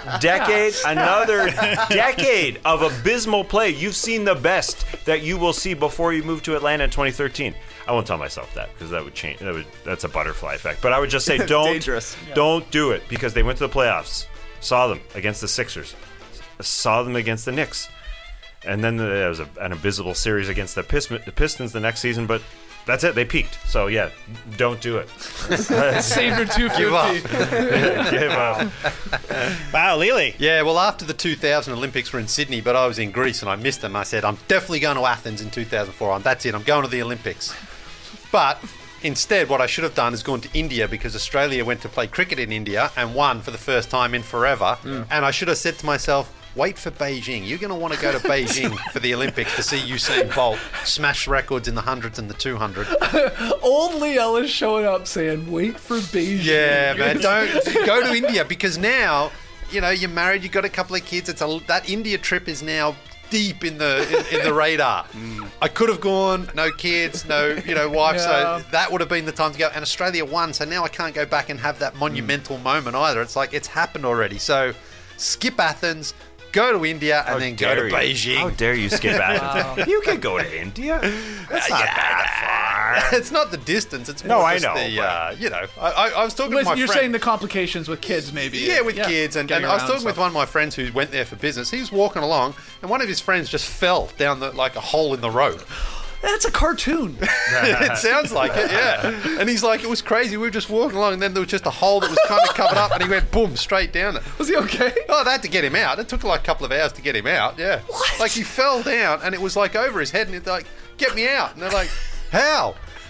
S3: decade of abysmal play. You've seen the best that you will see before you move to Atlanta in 2013. I won't tell myself that because that would change. That's a butterfly effect. But I would just say don't do it because they went to the playoffs. Saw them against the Sixers. Saw them against the Knicks. And then there was an abysmal series against the Pistons the next season, but that's it. They peaked. So, yeah, don't do it.
S2: Save your $250.
S3: Give up.
S6: Wow, Lily.
S5: Yeah, well, after the 2000 Olympics were in Sydney, but I was in Greece and I missed them. I said, I'm definitely going to Athens in 2004. That's it. I'm going to the Olympics. But instead, what I should have done is gone to India because Australia went to play cricket in India and won for the first time in forever. And I should have said to myself, wait for Beijing. You're going to want to go to Beijing for the Olympics to see Usain Bolt smash records in the 100s and the 200.
S2: Old Lee Ellis showing up saying, wait for Beijing.
S5: Yeah, man. Don't go to India because now, you're married, you've got a couple of kids. That India trip is now deep in the radar. I could have gone, no kids, no wife, so that would have been the time to go. And Australia won, so now I can't go back and have that monumental moment either. It's like it's happened already. So skip Athens. Go to India and then go to Beijing.
S3: How dare you skip Athens? Wow. You can go to India. That's not that far.
S5: It's not the distance. It's more I was talking to my friend.
S2: You're saying the complications with kids, maybe.
S5: Yeah, with kids. And I was talking with one of my friends who went there for business. He was walking along, and one of his friends just fell down a hole in the road.
S2: That's a cartoon.
S5: It sounds like it, yeah. And he's like, it was crazy. We were just walking along, and then there was just a hole that was kind of covered up, and he went boom straight down it.
S2: Was he okay?
S5: Oh, they had to get him out. It took a couple of hours to get him out. Yeah.
S2: What?
S5: Like he fell down, and it was over his head, and he's like, "Get me out!" And they're like, "How?"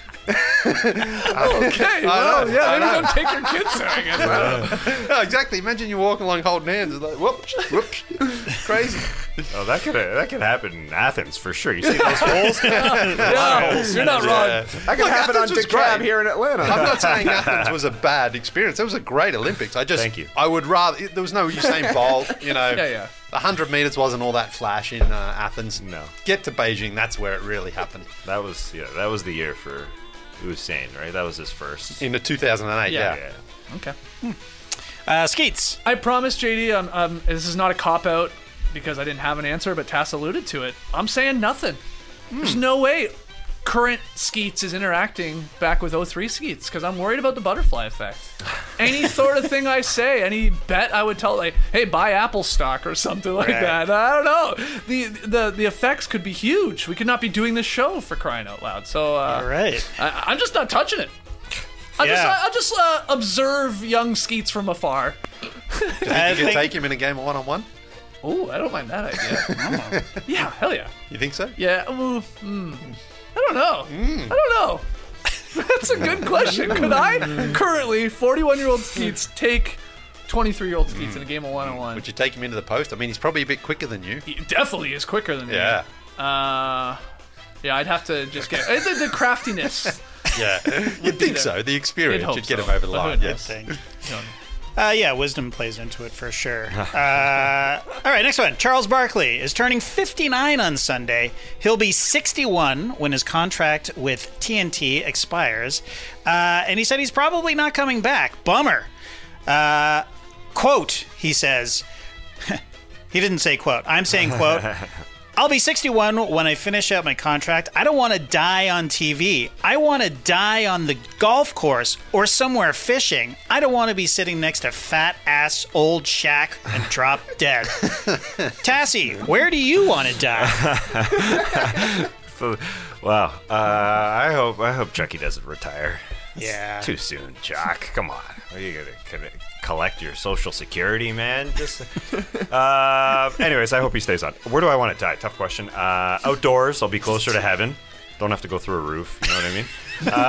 S2: Okay. Well, maybe don't take your kids there, I guess.
S5: No, exactly. Imagine you're walking along holding hands. It's like, whoops. Crazy.
S3: Oh, that could happen in Athens for sure. You see those holes?
S2: Yeah, you're not wrong.
S4: That could happen on
S5: Athens was
S4: DeKalb
S5: great.
S4: here in Atlanta.
S5: I'm not saying Athens was a bad experience. It was a great Olympics.
S3: Thank you.
S5: I would rather. There was no Usain Bolt.
S2: Yeah.
S5: 100 meters wasn't all that flash in Athens.
S3: No.
S5: Get to Beijing. That's where it really happened.
S3: That was the year for Usain, right? That was his first.
S5: In the 2008.
S2: Yeah.
S5: Yeah.
S2: Okay.
S6: Skeets.
S2: I promised JD, this is not a cop-out because I didn't have an answer, but Tass alluded to it. I'm saying nothing. There's no way current Skeets is interacting back with 03 Skeets because I'm worried about the butterfly effect. Any sort of thing I say, any bet I would tell, like, hey, buy Apple stock or something like that. I don't know. The effects could be huge. We could not be doing this show for crying out loud. So
S6: All right.
S2: I'm just not touching it. I'll just observe young Skeets from afar.
S5: You can take him in a game of one-on-one?
S2: Oh, I don't mind that idea. Yeah, hell yeah.
S5: You think so?
S2: Yeah, I don't know. I don't know. That's a good question. Could I currently, 41-year-old Skeets, take 23-year-old Skeets in a game of one-on-one?
S5: Would you take him into the post? I mean, he's probably a bit quicker than you.
S2: He definitely is quicker than me.
S5: Yeah.
S2: Yeah, I'd have to just get the craftiness.
S5: Yeah. You'd think so. The experience
S2: You'd hope
S5: should get
S2: so.
S5: him over the
S2: But who
S5: line.
S2: knows?
S5: Yes.
S6: Yeah, wisdom plays into it for sure. All right, next one. Charles Barkley is turning 59 on Sunday. He'll be 61 when his contract with TNT expires. And he said he's probably not coming back. Bummer. Quote, he says, he didn't say quote. I'm saying quote. I'll be 61 when I finish out my contract. I don't want to die on TV. I want to die on the golf course or somewhere fishing. I don't want to be sitting next to fat-ass old Shaq and drop dead. Tassie, where do you want to die?
S3: Wow. I hope Chucky doesn't retire.
S6: Yeah.
S3: Too soon, Chuck. Come on. Are you gonna collect your Social Security, man? Just. Anyways, I hope he stays on. Where do I want to die? Tough question. Outdoors. I'll be closer to heaven. Don't have to go through a roof. You know what I mean?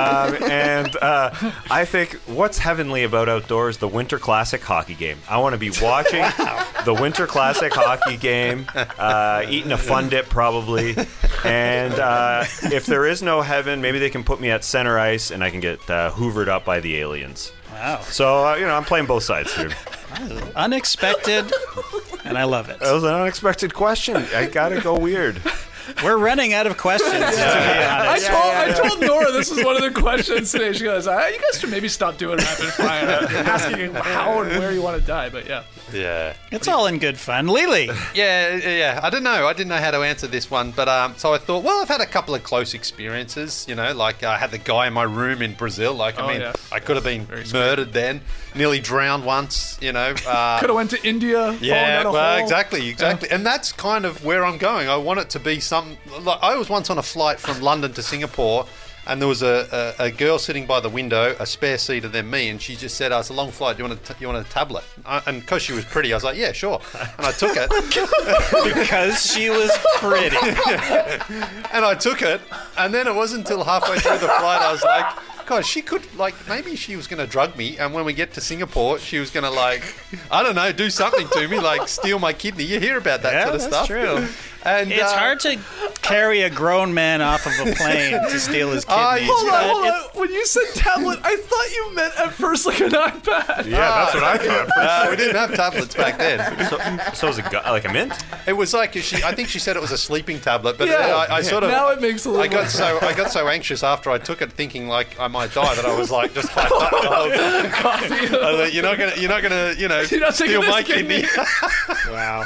S3: I think what's heavenly about outdoors, the Winter Classic hockey game. I want to be watching the Winter Classic hockey game, eating a Fun Dip probably, and if there is no heaven, maybe they can put me at center ice and I can get hoovered up by the aliens.
S6: Wow.
S3: So, I'm playing both sides here.
S6: Unexpected, and I love it.
S3: That was an unexpected question. I gotta go weird.
S6: We're running out of questions, to be honest.
S2: I told Nora this was one of the questions today. She goes, you guys should maybe stop doing rapid fire. Asking how and where you want to die, but yeah.
S5: Yeah.
S6: It's all in good fun. Lily.
S5: Yeah. I don't know. I didn't know how to answer this one, but so I thought, well, I've had a couple of close experiences. Like I had the guy in my room in Brazil. I could have been murdered then. Nearly drowned once. Could
S2: have went to India.
S5: Yeah,
S2: fallen down a hole.
S5: exactly. And that's kind of where I'm going. I want it to be something. Like I was once on a flight from London to Singapore. And there was a girl sitting by the window, a spare seater than me, and she just said, it's a long flight, do you want a tablet? And because she was pretty, I was like, yeah, sure. And I took it.
S6: Because she was pretty.
S5: And I took it, and then it wasn't until halfway through the flight I was like, God, she could, maybe she was going to drug me, and when we get to Singapore, she was going to, I don't know, do something to me, steal my kidney. You hear about that sort of stuff.
S6: True.
S5: And
S6: it's hard to carry a grown man off of a plane to steal his kidneys.
S2: Hold on. When you said tablet, I thought you meant at first an iPad.
S3: Yeah, that's what I thought.
S5: We didn't have tablets back then.
S3: So was it like a mint?
S5: It was I think she said it was a sleeping tablet, but
S2: Yeah.
S5: I sort of
S2: Now it makes a little
S5: I got so anxious after I took it, thinking I might die, that I was just hyped up the whole time.
S2: coffee.
S5: I was like, you're not gonna
S2: You're not
S5: steal
S2: taking
S5: my
S2: this
S5: kidney.
S6: Wow.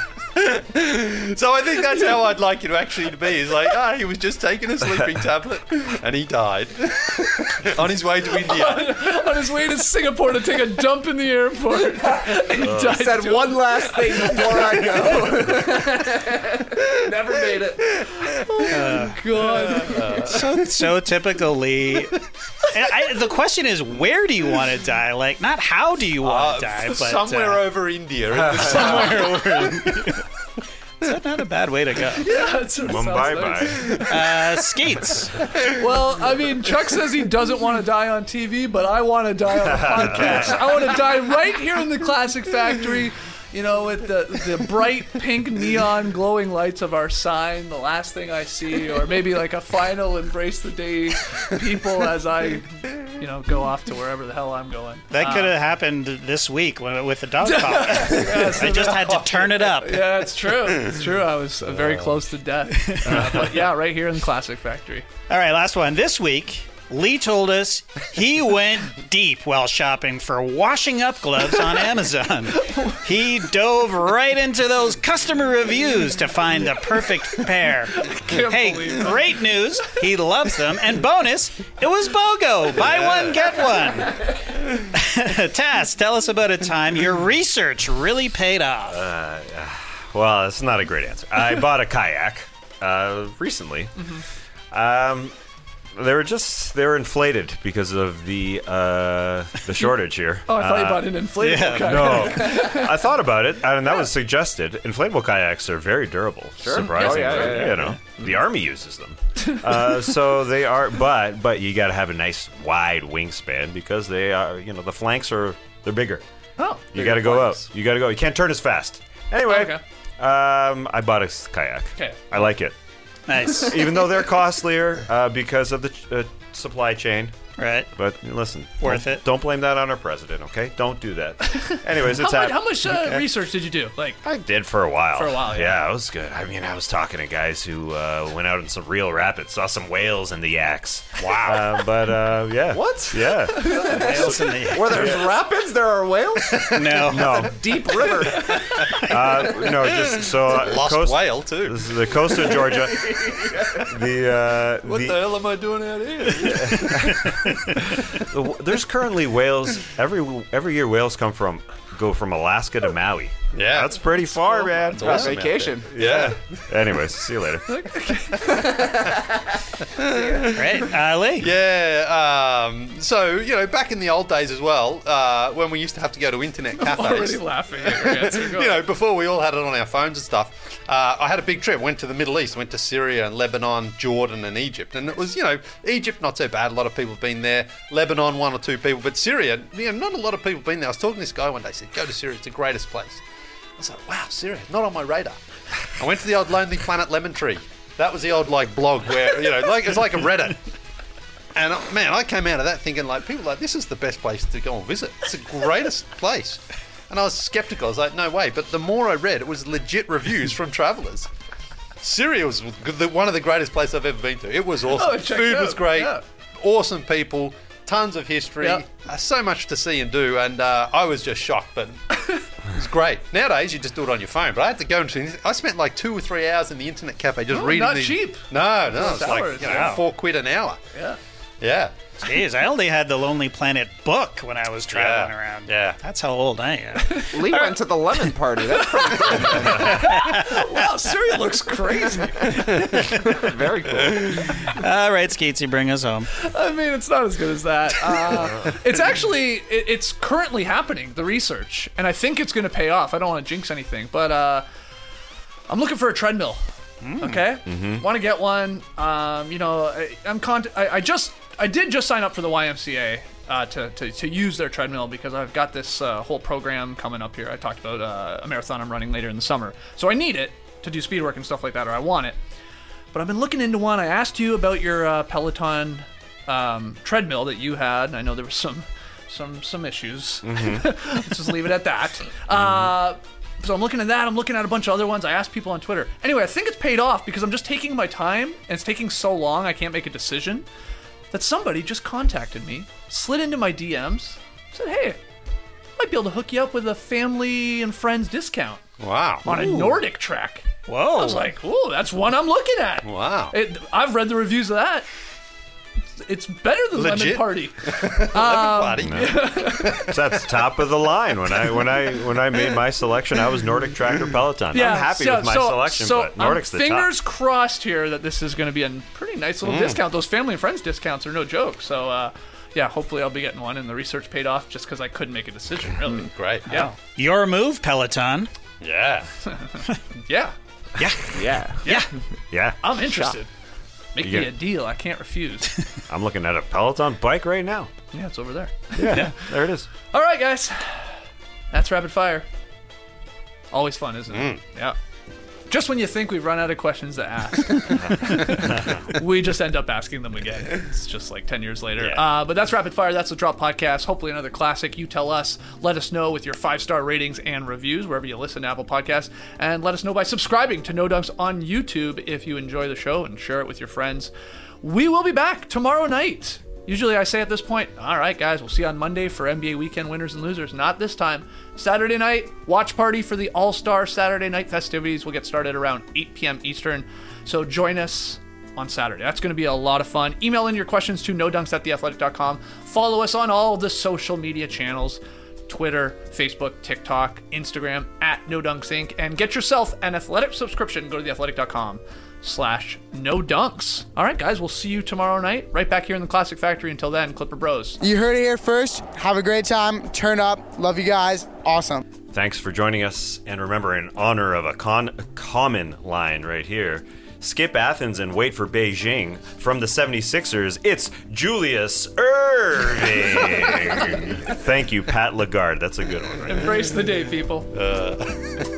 S5: So I think that's how I'd like it actually to be. Is he was just taking a sleeping tablet and he died on his way to India.
S2: On his way to Singapore to take a dump in the airport. He died
S4: Said
S2: doing-
S4: one last thing before I go.
S2: Never made it. Oh, God.
S6: So typical Lee. And the question is, where do you want to die? Not how do you want to die, but
S5: somewhere over India.
S6: somewhere over India. Is that not a bad way to go?
S2: Yeah, that's what it sounds like.
S3: Bye-bye.
S6: Skeets.
S2: Well, I mean, Chuck says he doesn't want to die on TV, but I want to die on the podcast. I want to die right here in the Classic Factory. you know, with the bright pink neon glowing lights of our sign, the last thing I see, or maybe like a final embrace the day people as I, you know, go off to wherever the hell I'm going.
S6: That could have happened this week with the dog collar. I just had to turn it up.
S2: Yeah, it's true. It's true. I was very close to death. But yeah, right here in the Classic Factory.
S6: All right, last one. This week, Lee told us he went deep while shopping for washing up gloves on Amazon. He dove right into those customer reviews to find the perfect pair. Hey, great news. He loves them. And bonus, it was BOGO. Buy one, get one. Tass, tell us about a time your research really paid off.
S3: Well, it's not a great answer. I bought a kayak recently. They were inflated because of the shortage here.
S2: Oh, I thought you bought an inflatable kayak.
S3: No, I thought about it, and that was suggested. Inflatable kayaks are very durable, surprisingly. You know, the Army uses them, so they are. But you got to have a nice wide wingspan because they are. You know, the flanks they're bigger.
S2: Oh,
S3: you got to go out. You got to go. You can't turn as fast. Anyway, I bought a kayak.
S2: Okay,
S3: I like it.
S6: Nice.
S3: Even though they're costlier because of the supply chain.
S6: Right.
S3: But listen,
S6: Worth it.
S3: Don't blame that on our president, okay? Don't do that. Anyways, it's
S2: how much research did you do? Like,
S3: I did for a while.
S2: For a while,
S3: yeah. It was good. I mean, I was talking to guys who went out in some real rapids, saw some whales in the yaks. Wow. Yeah.
S4: What?
S3: Yeah.
S6: Whales in the
S4: Where there's rapids, there are whales?
S6: No.
S4: Deep river.
S3: No, just so
S5: Lost whale, too.
S3: This is the coast of Georgia.
S5: What the hell am I doing out here?
S3: There's currently whales every year. Whales go from Alaska to Maui.
S5: Yeah,
S3: that's pretty far, man.
S5: It's awesome
S4: vacation.
S5: Yeah.
S3: Anyways, see you later.
S6: Great, Lee.
S5: Yeah. So back in the old days as well, when we used to have to go to internet cafes.
S2: I'm already laughing at your answer.
S5: Before we all had it on our phones and stuff. I had a big trip. Went to the Middle East. Went to Syria and Lebanon, Jordan and Egypt. And it was, Egypt not so bad. A lot of people have been there. Lebanon, one or two people. But Syria, not a lot of people have been there. I was talking to this guy one day. He said, "Go to Syria. It's the greatest place." I was like, "Wow, Syria, not on my radar." I went to the old Lonely Planet Lemon Tree. That was the old blog where it's like a Reddit. And man, I came out of that thinking people this is the best place to go and visit. It's the greatest place. And I was skeptical. I was like, no way. But the more I read, it was legit reviews from travelers. Syria was one of the greatest places I've ever been to. It was awesome. Food was great. Yeah. Awesome people. Tons of history.
S2: Yeah.
S5: So much to see and do. And I was just shocked. But it was great. Nowadays, you just do it on your phone. But I had to go into... I spent 2 or 3 hours in the internet cafe just reading
S2: not
S5: these...
S2: cheap.
S5: No. It's
S2: hours,
S5: $4 an hour.
S2: Yeah.
S5: Yeah.
S6: Jeez, I only had the Lonely Planet book when I was traveling around.
S5: Yeah.
S6: That's how old I am.
S4: Lee went to the lemon party. That's pretty cool.
S2: Wow, Syria looks crazy.
S4: Very cool.
S6: All right, Skeetsy, bring us home.
S2: I mean, it's not as good as that. It's actually, it's currently happening, the research, and I think it's going to pay off. I don't want to jinx anything, but I'm looking for a treadmill. Okay? Mm-hmm. Want to get one. I did just sign up for the YMCA to use their treadmill because I've got this whole program coming up here. I talked about a marathon I'm running later in the summer. So I need it to do speed work and stuff like that, or I want it. But I've been looking into one. I asked you about your Peloton treadmill that you had. I know there was some issues. Mm-hmm. Let's just leave it at that. So I'm looking at that. I'm looking at a bunch of other ones. I asked people on Twitter. Anyway, I think it's paid off because I'm just taking my time, and it's taking so long I can't make a decision, that somebody just contacted me, slid into my DMs, said, "Hey, I might be able to hook you up with a family and friends discount."
S5: Wow.
S2: On a Nordic track.
S6: Whoa.
S2: I was like, "Ooh, that's one I'm looking at."
S5: Wow.
S2: I've read the reviews of that. It's better than
S5: Legit?
S2: Lemon Party.
S3: So that's top of the line. When I made my selection, I was Nordic Track or Peloton.
S2: Yeah,
S3: I'm happy with my selection, but Nordic's the top.
S2: Fingers crossed here that this is going to be a pretty nice little discount. Those family and friends discounts are no joke. So, hopefully I'll be getting one, and the research paid off just because I couldn't make a decision, really.
S5: Great.
S2: Yeah.
S6: Your move, Peloton.
S5: Yeah.
S2: Yeah.
S3: Yeah.
S2: I'm interested. Make me a deal. I can't refuse.
S3: I'm looking at a Peloton bike right now.
S2: Yeah, it's over there.
S3: Yeah, there it is.
S2: All right, guys. That's Rapid Fire. Always fun, isn't it? Yeah. Just when you think we've run out of questions to ask, we just end up asking them again. It's just like 10 years later.
S3: Yeah.
S2: But that's Rapid Fire. That's the Drop Podcast. Hopefully another classic. You tell us. Let us know with your 5-star ratings and reviews wherever you listen to Apple Podcasts. And let us know by subscribing to No Dunks on YouTube if you enjoy the show, and share it with your friends. We will be back tomorrow night. Usually I say at this point, all right, guys, we'll see you on Monday for NBA weekend winners and losers. Not this time. Saturday night, watch party for the All-Star Saturday night festivities. We'll get started around 8 p.m. Eastern. So join us on Saturday. That's going to be a lot of fun. Email in your questions to nodunks@theathletic.com. Follow us on all the social media channels. Twitter, Facebook, TikTok, Instagram, @NoDunksInc. And get yourself an athletic subscription. Go to theathletic.com/NoDunks. All right, guys, we'll see you tomorrow night right back here in the Classic Factory. Until then, Clipper Bros.
S8: You heard it here first. Have a great time. Turn up. Love you guys. Awesome.
S3: Thanks for joining us. And remember, in honor of a common line right here, skip Athens and wait for Beijing. From the 76ers, it's Julius Erving. Thank you, Pat Lagarde. That's a good one. Right?
S2: Embrace the day, people.